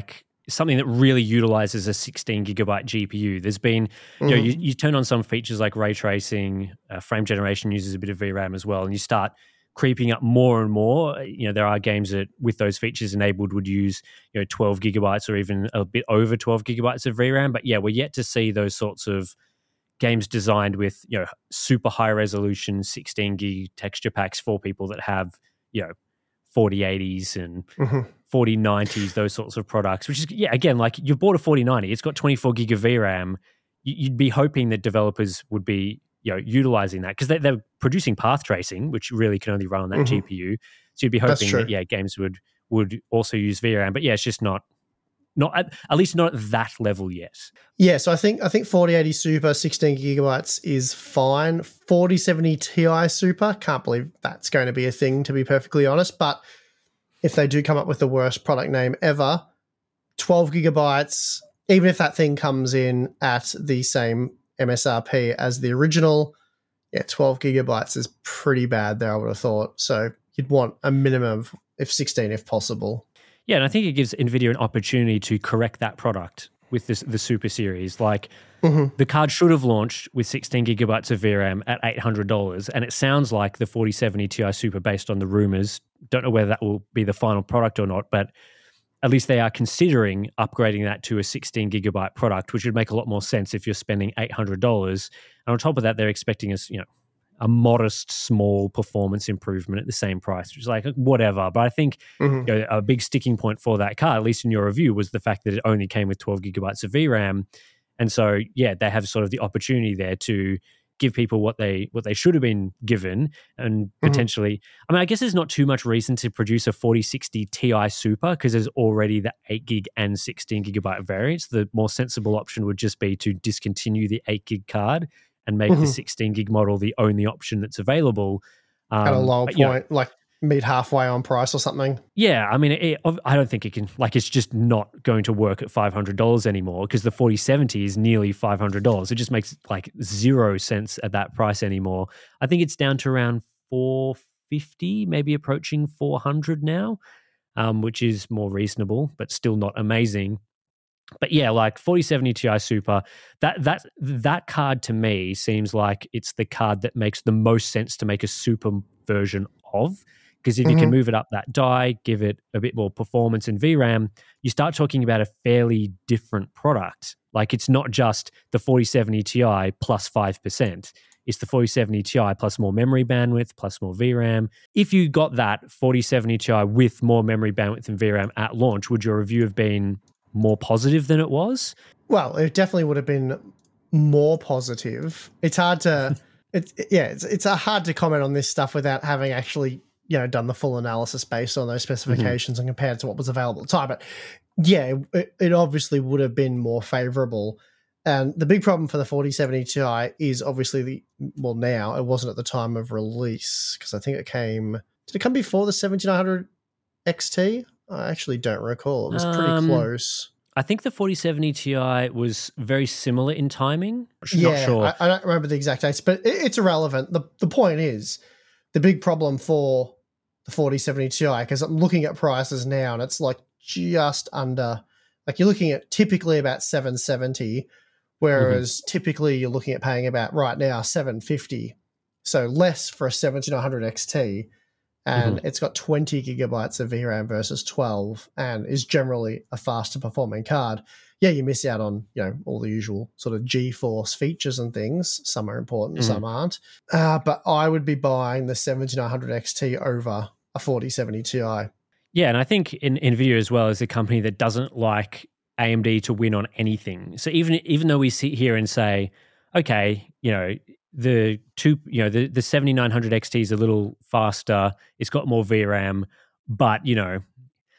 something that really utilizes a sixteen gigabyte G P U. There's been, you know, Mm. you, you turn on some features like ray tracing, uh, frame generation uses a bit of V RAM as well, and you start creeping up more and more. You know, there are games that with those features enabled would use, you know, twelve gigabytes or even a bit over twelve gigabytes of V RAM. But yeah, we're yet to see those sorts of games designed with, you know, super high resolution sixteen gig texture packs for people that have, you know, forty eighties and Mm-hmm. forty nineties, those sorts of products, which is, yeah, again, like you've bought a forty ninety, it's got twenty-four gig of V RAM. You'd be hoping that developers would be, you know, utilizing that because they, they're producing path tracing, which really can only run on that Mm-hmm. G P U. So you'd be That's hoping true. that, yeah, games would would also use V RAM. But yeah, it's just not, not at, at least not at that level yet. Yeah, so I think I think forty eighty Super sixteen gigabytes is fine. forty seventy Ti Super, can't believe that's going to be a thing, to be perfectly honest. But if they do come up with the worst product name ever, twelve gigabytes, even if that thing comes in at the same M S R P as the original, yeah, twelve gigabytes is pretty bad there, I would have thought. So you'd want a minimum of if sixteen if possible. Yeah, and I think it gives NVIDIA an opportunity to correct that product with this, the Super Series. Like, Mm-hmm. the card should have launched with sixteen gigabytes of V RAM at eight hundred dollars, and it sounds like the forty seventy Ti Super, based on the rumors, don't know whether that will be the final product or not, but at least they are considering upgrading that to a sixteen gigabyte product, which would make a lot more sense if you're spending eight hundred dollars. And on top of that, they're expecting us, you know, a modest, small performance improvement at the same price, which is like, whatever. But I think Mm-hmm. you know, a big sticking point for that card, at least in your review, was the fact that it only came with twelve gigabytes of V RAM. And so, yeah, they have sort of the opportunity there to give people what they what they should have been given, and potentially, I mean, I guess there's not too much reason to produce a forty sixty Ti Super because there's already the eight gig and sixteen gigabyte variants. The more sensible option would just be to discontinue the eight gig card and make the sixteen gig model the only option that's available. Um, At a lower but, you know, point, like meet halfway on price or something. yeah, I mean, it, I don't think it can, like, it's just not going to work at five hundred dollars anymore because the forty seventy is nearly five hundred dollars. It just makes like zero sense at that price anymore. I think it's down to around four fifty, maybe approaching four hundred now, um, which is more reasonable, but still not amazing. But yeah, like forty seventy Ti Super, that that that card to me seems like it's the card that makes the most sense to make a super version of. Because if you can move it up that die, give it a bit more performance and V RAM, you start talking about a fairly different product. Like, it's not just the forty seventy Ti plus five percent. It's the forty seventy Ti plus more memory bandwidth, plus more V RAM. If you got that forty seventy Ti with more memory bandwidth and V RAM at launch, would your review have been more positive than it was? Well, it definitely would have been more positive. It's hard to, it's yeah, it's it's uh, hard to comment on this stuff without having actually, you know, done the full analysis based on those specifications mm-hmm. and compared to what was available at the time. But yeah, it, it obviously would have been more favorable. And the big problem for the forty seventy Ti is obviously the, well, now, it wasn't at the time of release because I think it came, did it come before the seventy-nine hundred X T? I actually don't recall. It was pretty Um, close. I think the forty seventy Ti was very similar in timing. Yeah, Not sure. I, I don't remember the exact dates, but it, it's irrelevant. The the point is, the big problem for the forty seventy Ti, because I'm looking at prices now and it's like just under, like you're looking at typically about seven seventy, whereas mm-hmm. typically you're looking at paying about right now seven fifty. So less for a seventy-nine hundred X T. And mm-hmm. it's got twenty gigabytes of V RAM versus twelve and is generally a faster performing card. Yeah, you miss out on, you know, all the usual sort of GeForce features and things. Some are important, mm-hmm. some aren't. Uh, but I would be buying the seventy-nine hundred X T over a forty seventy Ti. Yeah, and I think in NVIDIA as well is a company that doesn't like A M D to win on anything. So even even though we sit here and say, okay, you know, the two, you know, the, the seventy-nine hundred X T is a little faster. It's got more V RAM, but, you know,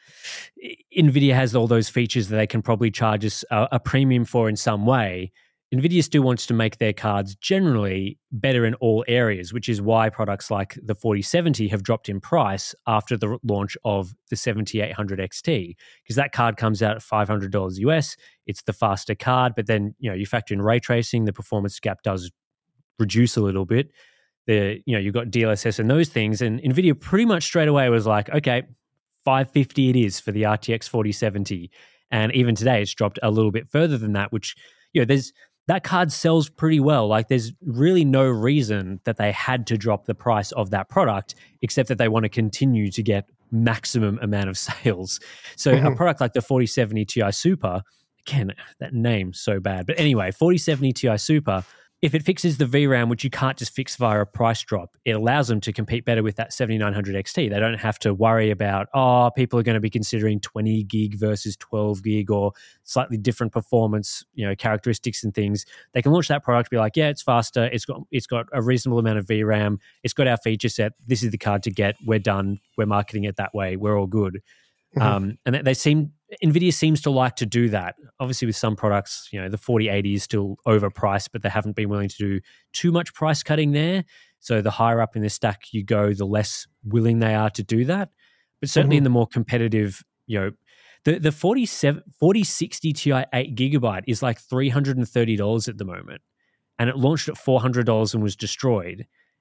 NVIDIA has all those features that they can probably charge us a, a premium for in some way. NVIDIA still wants to make their cards generally better in all areas, which is why products like the forty seventy have dropped in price after the launch of the seventy-eight hundred X T, because that card comes out at five hundred dollars U S. It's the faster card, but then, you know, you factor in ray tracing, the performance gap does reduce a little bit. The, you know, you've got D L S S and those things, and NVIDIA pretty much straight away was like, okay, five fifty it is for the R T X forty seventy. And even today, it's dropped a little bit further than that, which, you know, there's that card sells pretty well. Like there's really no reason that they had to drop the price of that product, except that they want to continue to get maximum amount of sales. So mm-hmm. a product like the forty seventy Ti Super, again, that name's so bad. But anyway, forty seventy Ti Super, if it fixes the V RAM, which you can't just fix via a price drop, it allows them to compete better with that seventy-nine hundred X T. They don't have to worry about, oh, people are going to be considering twenty gig versus twelve gig or slightly different performance, you know, characteristics and things. They can launch that product, be like, yeah, it's faster. It's got it's got a reasonable amount of V RAM. It's got our feature set. This is the card to get. We're done. We're marketing it that way. We're all good. Mm-hmm. Um, and they seem, NVIDIA seems to like to do that. Obviously, with some products, you know, the forty eighty is still overpriced, but they haven't been willing to do too much price cutting there. So the higher up in the stack you go, the less willing they are to do that. But certainly mm-hmm. in the more competitive, you know, the the forty sixty Ti eight gigabyte is like three hundred thirty dollars at the moment, and it launched at four hundred dollars and was destroyed.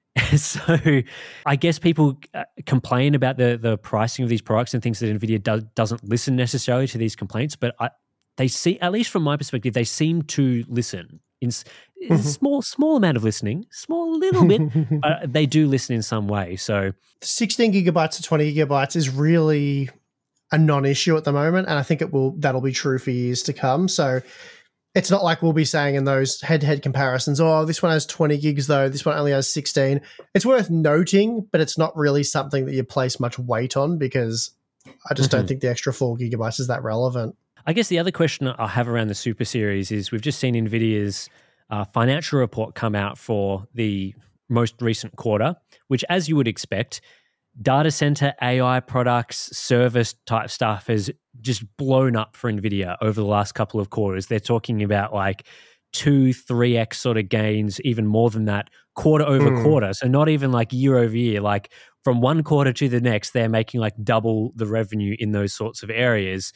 So I guess people uh, complain about the the pricing of these products and things that NVIDIA does, doesn't listen necessarily to these complaints, but I, they see, at least from my perspective, they seem to listen. In mm-hmm. a small small amount of listening, small little bit, but they do listen in some way. So sixteen gigabytes to twenty gigabytes is really a non-issue at the moment, and I think it will that'll be true for years to come. So it's not like we'll be saying in those head-to-head comparisons, oh, this one has twenty gigs though, this one only has sixteen. It's worth noting, but it's not really something that you place much weight on because I just mm-hmm. don't think the extra four gigabytes is that relevant. I guess the other question I have around the Super Series is we've just seen NVIDIA's uh, financial report come out for the most recent quarter, which, as you would expect, data center, A I products, service type stuff has just blown up for NVIDIA over the last couple of quarters. They're talking about like two, three X sort of gains, even more than that, quarter over mm. quarter. So not even like year over year, like from one quarter to the next, they're making like double the revenue in those sorts of areas.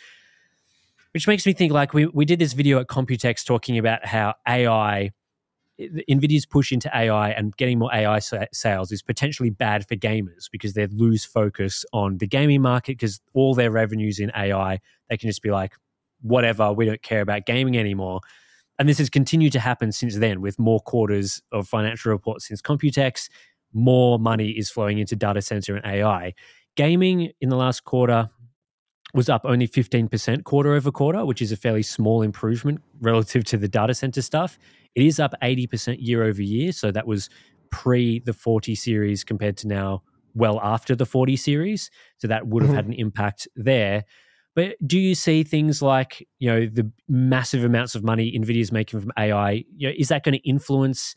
Which makes me think, like, we, we did this video at Computex talking about how A I, NVIDIA's push into A I and getting more A I sa- sales is potentially bad for gamers because they lose focus on the gaming market because all their revenues in A I, they can just be like, whatever, we don't care about gaming anymore. And this has continued to happen since then with more quarters of financial reports since Computex. More money is flowing into data center and A I. Gaming in the last quarter was up only fifteen percent quarter over quarter, which is a fairly small improvement relative to the data center stuff. It is up eighty percent year over year. So that was pre the forty series compared to now well after the forty series. So that would have mm-hmm. had an impact there. But do you see things like, you know, the massive amounts of money NVIDIA is making from A I, you know, is that going to influence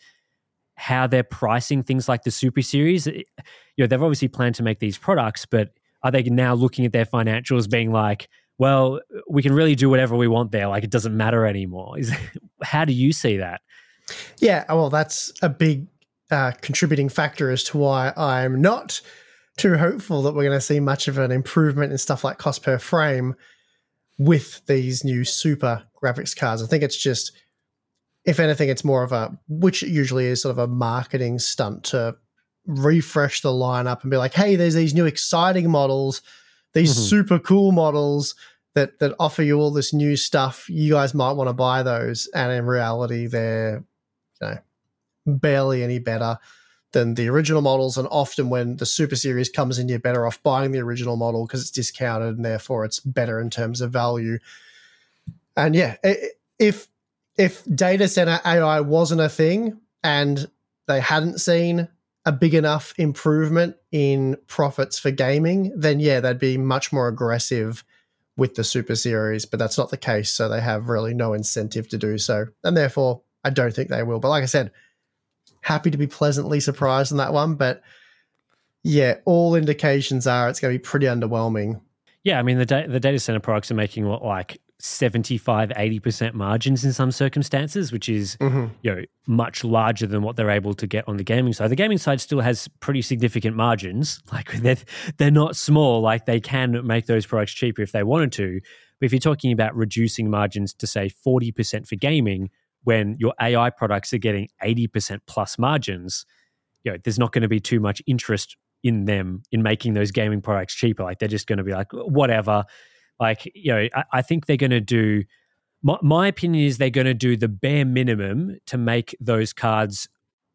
how they're pricing things like the Super Series? You know, they've obviously planned to make these products, but are they now looking at their financials being like, well, we can really do whatever we want there, like it doesn't matter anymore? Is, how do you see that? Yeah, well, that's a big uh, contributing factor as to why I'm not too hopeful that we're going to see much of an improvement in stuff like cost per frame with these new super graphics cards. I think it's just, if anything, it's more of a, which usually is sort of a marketing stunt to refresh the lineup and be like, hey, there's these new exciting models, these mm-hmm. super cool models that that offer you all this new stuff. You guys might want to buy those. And in reality, they're, you know, barely any better than the original models. And often when the Super Series comes in, you're better off buying the original model because it's discounted and therefore it's better in terms of value. And yeah, if if data center A I wasn't a thing and they hadn't seen a big enough improvement in profits for gaming, then yeah, they'd be much more aggressive with the Super Series, but that's not the case. So they have really no incentive to do so. And therefore, I don't think they will. But like I said, happy to be pleasantly surprised on that one. But yeah, all indications are it's going to be pretty underwhelming. Yeah, I mean, the da- the data center products are making what, like seventy-five, eighty percent margins in some circumstances, which is mm-hmm. you know, much larger than what they're able to get on the gaming side. The gaming side still has pretty significant margins. Like they're, they're not small. Like they can make those products cheaper if they wanted to. But if you're talking about reducing margins to say forty percent for gaming, when your A I products are getting eighty percent plus margins, you know, there's not going to be too much interest in them in making those gaming products cheaper. Like they're just going to be like, whatever, Like, you know, I, I think they're going to do, my, my opinion is they're going to do the bare minimum to make those cards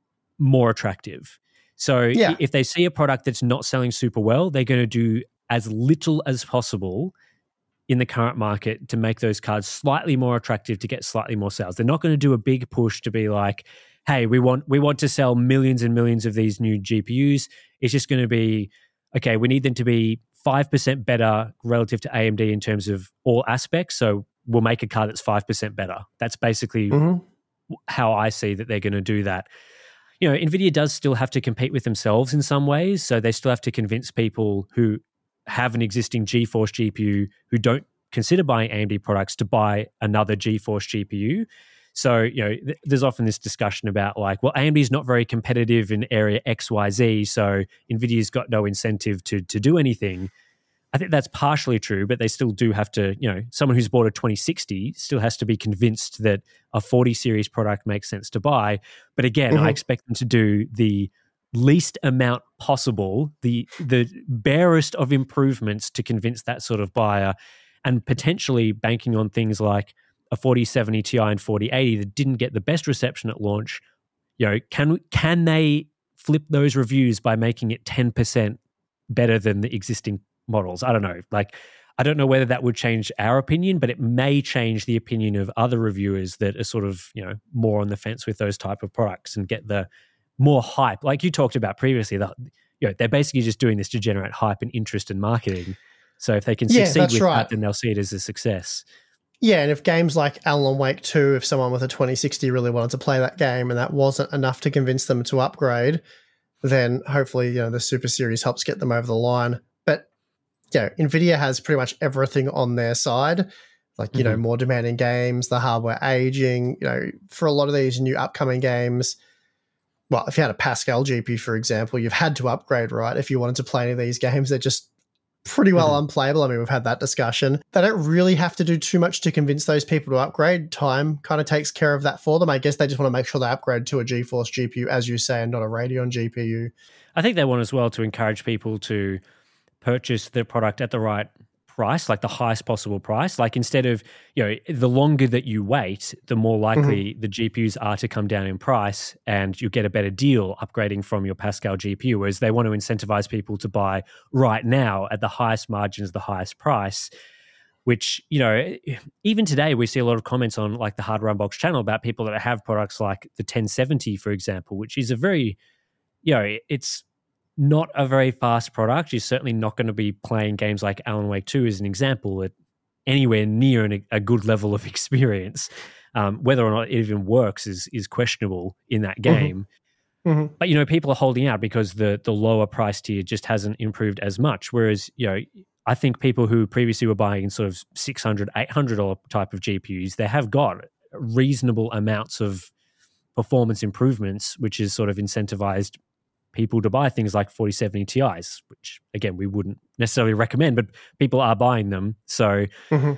more attractive. So Yeah. if they see a product that's not selling super well, they're going to do as little as possible in the current market to make those cards slightly more attractive to get slightly more sales. They're not going to do a big push to be like, hey, we want we want to sell millions and millions of these new G P Us. It's just going to be, okay, we need them to be five percent better relative to A M D in terms of all aspects. So we'll make a card that's five percent better. That's basically mm-hmm. how I see that they're going to do that. You know, NVIDIA does still have to compete with themselves in some ways. So they still have to convince people who have an existing GeForce G P U who don't consider buying A M D products to buy another GeForce G P U. So, you know, th- there's often this discussion about like, well, A M D is not very competitive in area X Y Z, so NVIDIA's got no incentive to to do anything. I think that's partially true, but they still do have to, you know, someone who's bought a twenty sixty still has to be convinced that a forty series product makes sense to buy. But again, mm-hmm. I expect them to do the least amount possible, the the barest of improvements to convince that sort of buyer, and potentially banking on things like a forty seventy Ti and forty eighty that didn't get the best reception at launch. You know, can can they flip those reviews by making it ten percent better than the existing models? I don't know. Like, I don't know whether that would change our opinion, but it may change the opinion of other reviewers that are sort of, you know, more on the fence with those type of products and get the more hype. Like you talked about previously, that, you know, they're basically just doing this to generate hype and interest in marketing. So if they can yeah, succeed with right. that, then they'll see it as a success. Yeah, and if games like Alan Wake two, if someone with a twenty sixty really wanted to play that game and that wasn't enough to convince them to upgrade, then hopefully, you know, the Super Series helps get them over the line. But, you know, NVIDIA has pretty much everything on their side, like, you mm-hmm. know, more demanding games, the hardware aging, you know, for a lot of these new upcoming games. Well, if you had a Pascal G P U, for example, you've had to upgrade, right? If you wanted to play any of these games, they're just pretty well mm-hmm. unplayable. I mean, we've had that discussion. They don't really have to do too much to convince those people to upgrade. Time kind of takes care of that for them. I guess they just want to make sure they upgrade to a GeForce G P U, as you say, and not a Radeon G P U. I think they want as well to encourage people to purchase the product at the right price, like the highest possible price. Like instead of, you know, the longer that you wait, the more likely mm-hmm. the G P Us are to come down in price and you get a better deal upgrading from your Pascal G P U, whereas they want to incentivize people to buy right now at the highest margins, the highest price, which, you know, even today we see a lot of comments on like the Hardware Unboxed channel about people that have products like the ten seventy, for example, which is a very, you know, it's not a very fast product. You're certainly not going to be playing games like Alan Wake two as an example at anywhere near an, a good level of experience. Um, whether or not it even works is is questionable in that game. Mm-hmm. Mm-hmm. But, you know, people are holding out because the the lower price tier just hasn't improved as much. Whereas, you know, I think people who previously were buying sort of six hundred dollars, eight hundred dollars type of G P Us, they have got reasonable amounts of performance improvements, which has sort of incentivized people to buy things like forty seventy Ti's, which again, we wouldn't necessarily recommend, but people are buying them. So mm-hmm.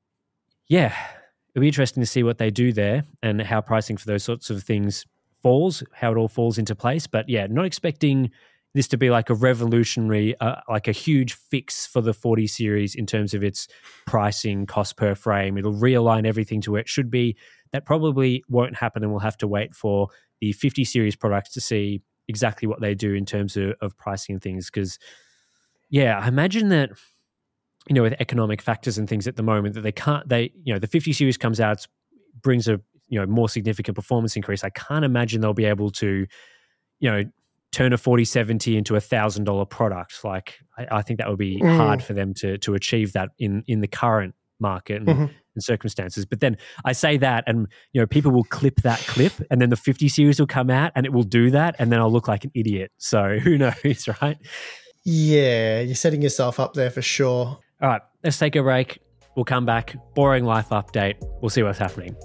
yeah, it'll be interesting to see what they do there and how pricing for those sorts of things falls, how it all falls into place. But yeah, not expecting this to be like a revolutionary, uh, like a huge fix for the forty series in terms of its pricing, cost per frame. It'll realign everything to where it should be. That probably won't happen, and we'll have to wait for the fifty series products to see exactly what they do in terms of, of pricing and things. Because, yeah, I imagine that, you know, with economic factors and things at the moment, that they can't, they, you know, the fifty series comes out, brings a, you know, more significant performance increase. I can't imagine they'll be able to, you know, turn a forty seventy into a thousand dollar product. Like, I, I think that would be mm. hard for them to to achieve that in in the current market and, mm-hmm. and circumstances. But then I say that, and, you know, people will clip that clip, and then the fifty series will come out and it will do that, and then I'll look like an idiot. So who knows, right? Yeah, you're setting yourself up there for sure. All right, let's take a break. We'll come back. Boring life update. We'll see what's happening.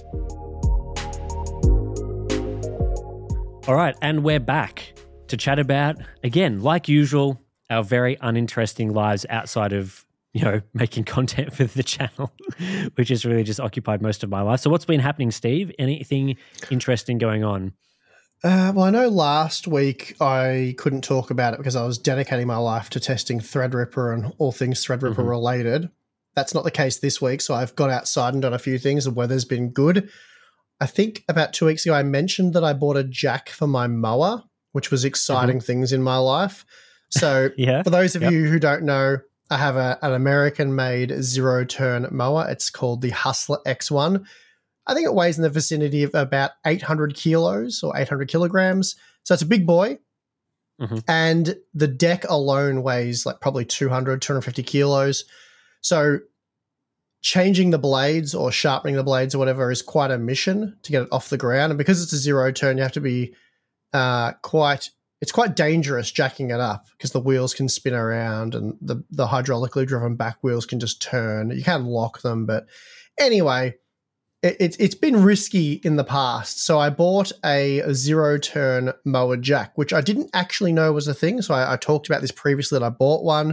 All right, and we're back to chat about, again, like usual, our very uninteresting lives outside of, you know, making content for the channel, which has really just occupied most of my life. So what's been happening, Steve? Anything interesting going on? Uh, well, I know last week I couldn't talk about it because I was dedicating my life to testing Threadripper and all things Threadripper mm-hmm. related. that's not the case this week. So I've got outside and done a few things. The weather's been good. I think about two weeks ago, I mentioned that I bought a jack for my mower, which was exciting mm-hmm. things in my life. So yeah. for those of yep. you who don't know, I have a, an American-made zero-turn mower. It's called the Hustler X one. I think it weighs in the vicinity of about eight hundred kilos or eight hundred kilograms. So it's a big boy. Mm-hmm. And the deck alone weighs like probably two hundred, two hundred fifty kilos. So changing the blades or sharpening the blades or whatever is quite a mission to get it off the ground. And because it's a zero turn, you have to be uh, quite, it's quite dangerous jacking it up because the wheels can spin around and the, the hydraulically driven back wheels can just turn. You can lock them. But anyway, it, it, it's been risky in the past. So I bought a, a zero turn mower jack, which I didn't actually know was a thing. So I, I talked about this previously that I bought one.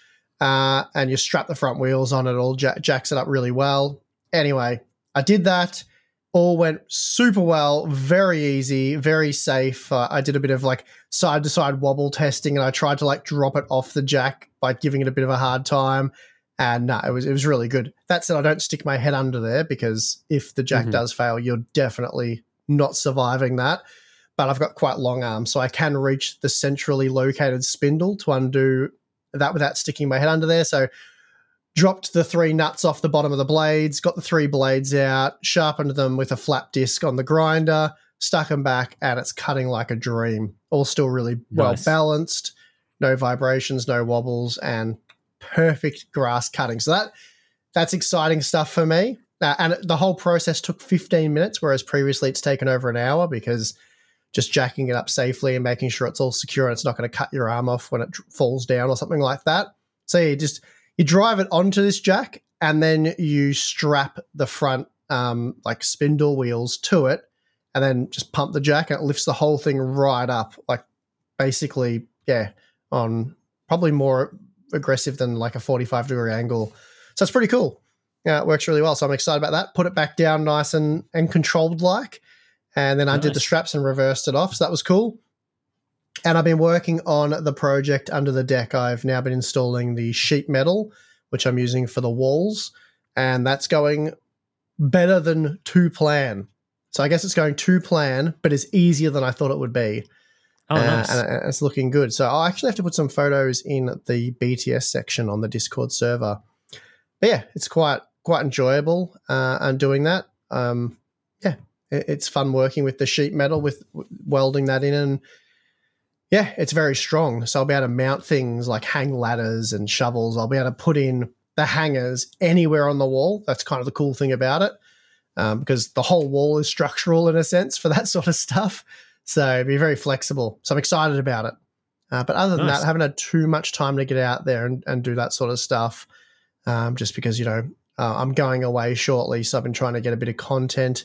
Uh, and you strap the front wheels on it, all jack- jacks it up really well. Anyway, I did that. All went super well, very easy, very safe. Uh, I did a bit of like side-to-side wobble testing, and I tried to like drop it off the jack by giving it a bit of a hard time. And no, it was it was really good. That said, I don't stick my head under there because if the jack mm-hmm. does fail, you're definitely not surviving that. But I've got quite long arms, so I can reach the centrally located spindle to undo that without sticking my head under there. So dropped the three nuts off the bottom of the blades, got the three blades out, sharpened them with a flat disc on the grinder, stuck them back, and it's cutting like a dream. All still really well nice. balanced, no vibrations, no wobbles, and perfect grass cutting. So that that's exciting stuff for me. Uh, and the whole process took fifteen minutes, whereas previously it's taken over an hour because just jacking it up safely and making sure it's all secure and it's not going to cut your arm off when it falls down or something like that. So you just you drive it onto this jack and then you strap the front um, like spindle wheels to it and then just pump the jack and it lifts the whole thing right up, like basically, yeah, on probably more aggressive than like a forty-five degree angle. So it's pretty cool. Yeah, it works really well. So I'm excited about that. Put it back down nice and, and controlled like. And then I nice. did the straps and reversed it off. So that was cool. And I've been working on the project under the deck. I've now been installing the sheet metal, which I'm using for the walls. And that's going better than to plan. So I guess it's going to plan, but it's easier than I thought it would be. Oh, uh, nice. And it's looking good. So I'll actually have to put some photos in the B T S section on the Discord server. But yeah, it's quite quite enjoyable uh, and doing that. Um, yeah. It's fun working with the sheet metal, with welding that in. And yeah, it's very strong. So I'll be able to mount things like hang ladders and shovels. I'll be able to put in the hangers anywhere on the wall. That's kind of the cool thing about it um, because the whole wall is structural in a sense for that sort of stuff. So it'd be very flexible. So I'm excited about it. Uh, but other than nice. that, I haven't had too much time to get out there and, and do that sort of stuff um, just because, you know, uh, I'm going away shortly. So I've been trying to get a bit of content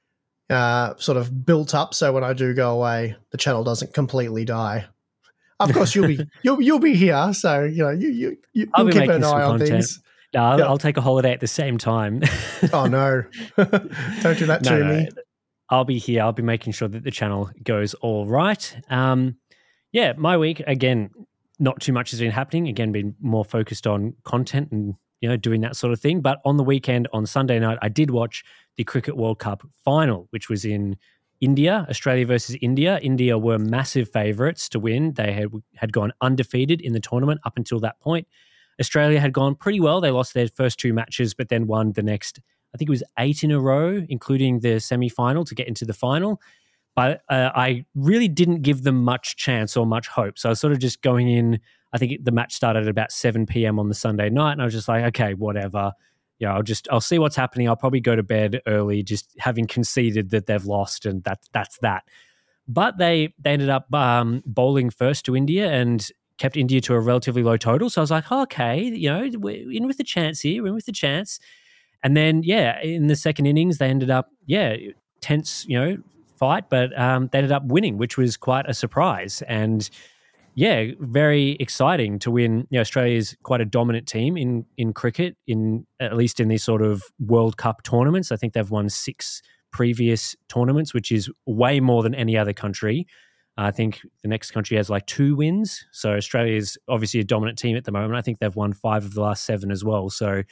Uh, sort of built up, so when I do go away, the channel doesn't completely die. Of course, you'll be you'll you'll be here, so you know you you you I'll you'll be keep making an eye on content. things. No, I'll, yeah. I'll take a holiday at the same time. Oh no! Don't do that no, to no. me. I'll be here. I'll be making sure that the channel goes all right. Um, yeah, my week again, not too much has been happening. Again, been more focused on content and you know doing that sort of thing. But on the weekend, on Sunday night, I did watch the Cricket World Cup final, which was in India, Australia versus India. India were massive favourites to win. They had had gone undefeated in the tournament up until that point. Australia had gone pretty well. They lost their first two matches, but then won the next, I think it was eight in a row, including the semi-final to get into the final. But uh, I really didn't give them much chance or much hope. So I was sort of just going in, I think the match started at about seven p.m. on the Sunday night, and I was just like, okay, whatever. Yeah, I'll just I'll see what's happening. I'll probably go to bed early, just having conceded that they've lost, and that that's that. But they they ended up um, bowling first to India and kept India to a relatively low total. So I was like, oh, okay, you know, we're in with the chance here, we're in with the chance. And then yeah, in the second innings, they ended up yeah tense, you know, fight, but um, they ended up winning, which was quite a surprise. And yeah, very exciting to win. You know, Australia is quite a dominant team in in cricket, in at least in these sort of World Cup tournaments. I think they've won six previous tournaments, which is way more than any other country. I think the next country has like two wins. So Australia is obviously a dominant team at the moment. I think they've won five of the last seven as well. So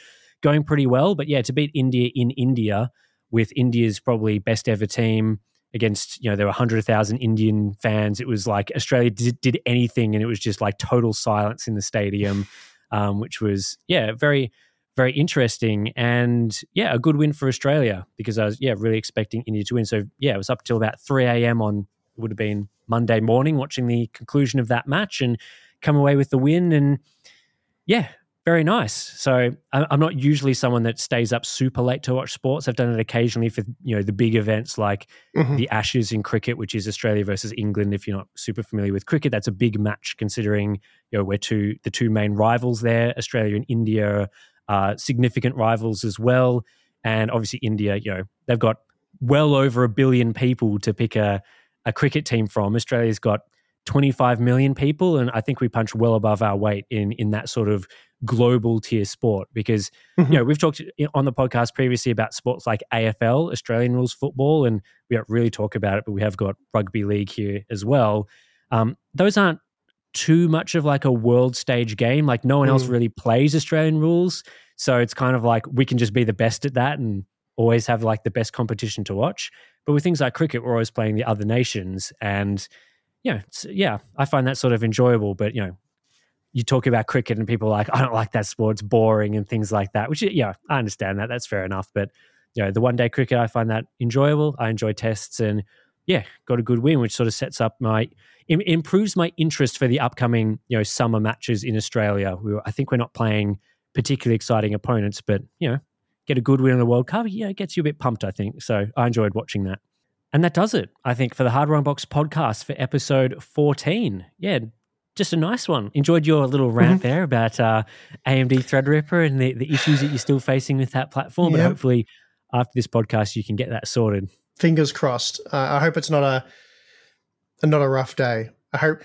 going pretty well. But yeah, to beat India in India with India's probably best ever team against, you know, there were one hundred thousand Indian fans. It was like Australia did, did anything and it was just like total silence in the stadium, um, which was, yeah, very, very interesting. And yeah, a good win for Australia because I was, yeah, really expecting India to win. So yeah, it was up till about three a.m. on, it would have been Monday morning watching the conclusion of that match and come away with the win. And yeah, very nice. So I'm not usually someone that stays up super late to watch sports. I've done it occasionally for, you know, the big events like mm-hmm. the Ashes in cricket, which is Australia versus England. If you're not super familiar with cricket, that's a big match considering, you know, we're two, the two main rivals there. Australia and India are significant rivals as well. And obviously India, you know, they've got well over a billion people to pick a, a cricket team from. Australia's got twenty-five million people, and I think we punch well above our weight in in that sort of global tier sport because, mm-hmm. you know, we've talked on the podcast previously about sports like A F L, Australian rules football, and we don't really talk about it, but we have got rugby league here as well. Um, those aren't too much of like a world stage game. Like no one mm. else really plays Australian rules. So it's kind of like we can just be the best at that and always have like the best competition to watch. But with things like cricket, we're always playing the other nations and yeah, it's, yeah, I find that sort of enjoyable. But, you know, you talk about cricket and people are like, I don't like that sport, it's boring and things like that, which, yeah, I understand that. That's fair enough. But, you know, the one-day cricket, I find that enjoyable. I enjoy tests and, yeah, got a good win, which sort of sets up my, im- improves my interest for the upcoming, you know, summer matches in Australia. We were, I think we're not playing particularly exciting opponents, but, you know, get a good win in the World Cup, yeah, it gets you a bit pumped, I think. So I enjoyed watching that. And that does it, I think, for the Hardware Unboxed podcast for episode fourteen. Yeah, just a nice one. Enjoyed your little rant mm-hmm. there about uh, A M D Threadripper and the, the issues that you're still facing with that platform. Yep. But hopefully after this podcast, you can get that sorted. Fingers crossed. Uh, I hope it's not a, a not a rough day. I hope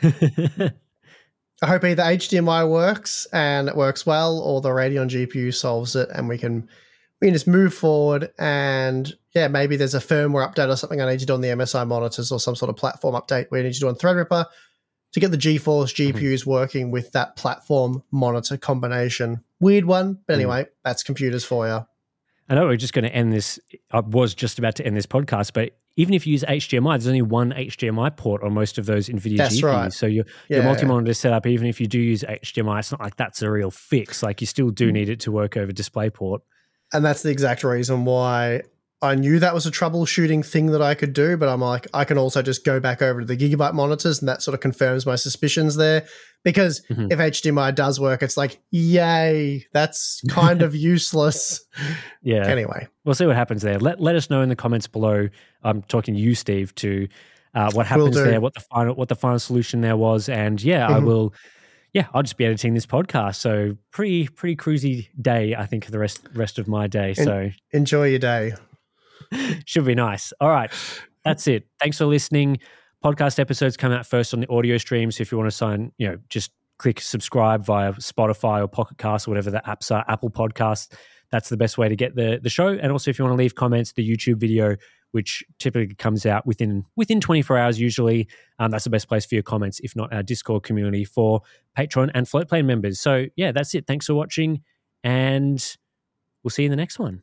I hope either H D M I works and it works well, or the Radeon G P U solves it, and we can we can just move forward. And yeah, maybe there's a firmware update or something I need to do on the M S I monitors, or some sort of platform update we need to do on Threadripper to get the GeForce G P Us mm-hmm. working with that platform monitor combination. Weird one, but anyway, mm. that's computers for you. I know we're just going to end this. I was just about to end this podcast, but even if you use H D M I, there's only one H D M I port on most of those NVIDIA that's G P Us. Right. So your, yeah, your multi-monitor setup, even if you do use H D M I, it's not like that's a real fix. Like you still do need it to work over DisplayPort. And that's the exact reason why I knew that was a troubleshooting thing that I could do, but I'm like, I can also just go back over to the Gigabyte monitors, and that sort of confirms my suspicions there. Because mm-hmm. if H D M I does work, it's like, yay, that's kind of useless. Yeah. Anyway. We'll see what happens there. Let let us know in the comments below. I'm talking to you, Steve, to uh, what happens there, what the final what the final solution there was. And yeah, mm-hmm. I will yeah, I'll just be editing this podcast. So pretty pretty cruisy day, I think, for the rest rest of my day. En- so enjoy your day. Should be nice. All right. That's it. Thanks for listening. Podcast episodes come out first on the audio stream. So if you want to sign, you know, just click subscribe via Spotify or Pocket Cast or whatever the apps are, Apple Podcasts. That's the best way to get the, the show. And also if you want to leave comments, the YouTube video, which typically comes out within within twenty-four hours usually, um, that's the best place for your comments, if not our Discord community for Patreon and Floatplane members. So yeah, that's it. Thanks for watching, and we'll see you in the next one.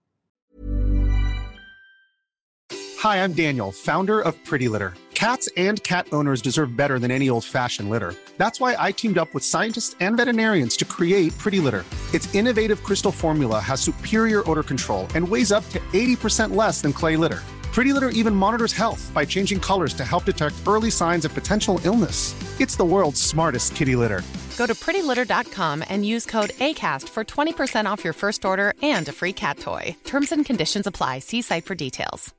Hi, I'm Daniel, founder of Pretty Litter. Cats and cat owners deserve better than any old-fashioned litter. That's why I teamed up with scientists and veterinarians to create Pretty Litter. Its innovative crystal formula has superior odor control and weighs up to eighty percent less than clay litter. Pretty Litter even monitors health by changing colors to help detect early signs of potential illness. It's the world's smartest kitty litter. Go to pretty litter dot com and use code ACAST for twenty percent off your first order and a free cat toy. Terms and conditions apply. See site for details.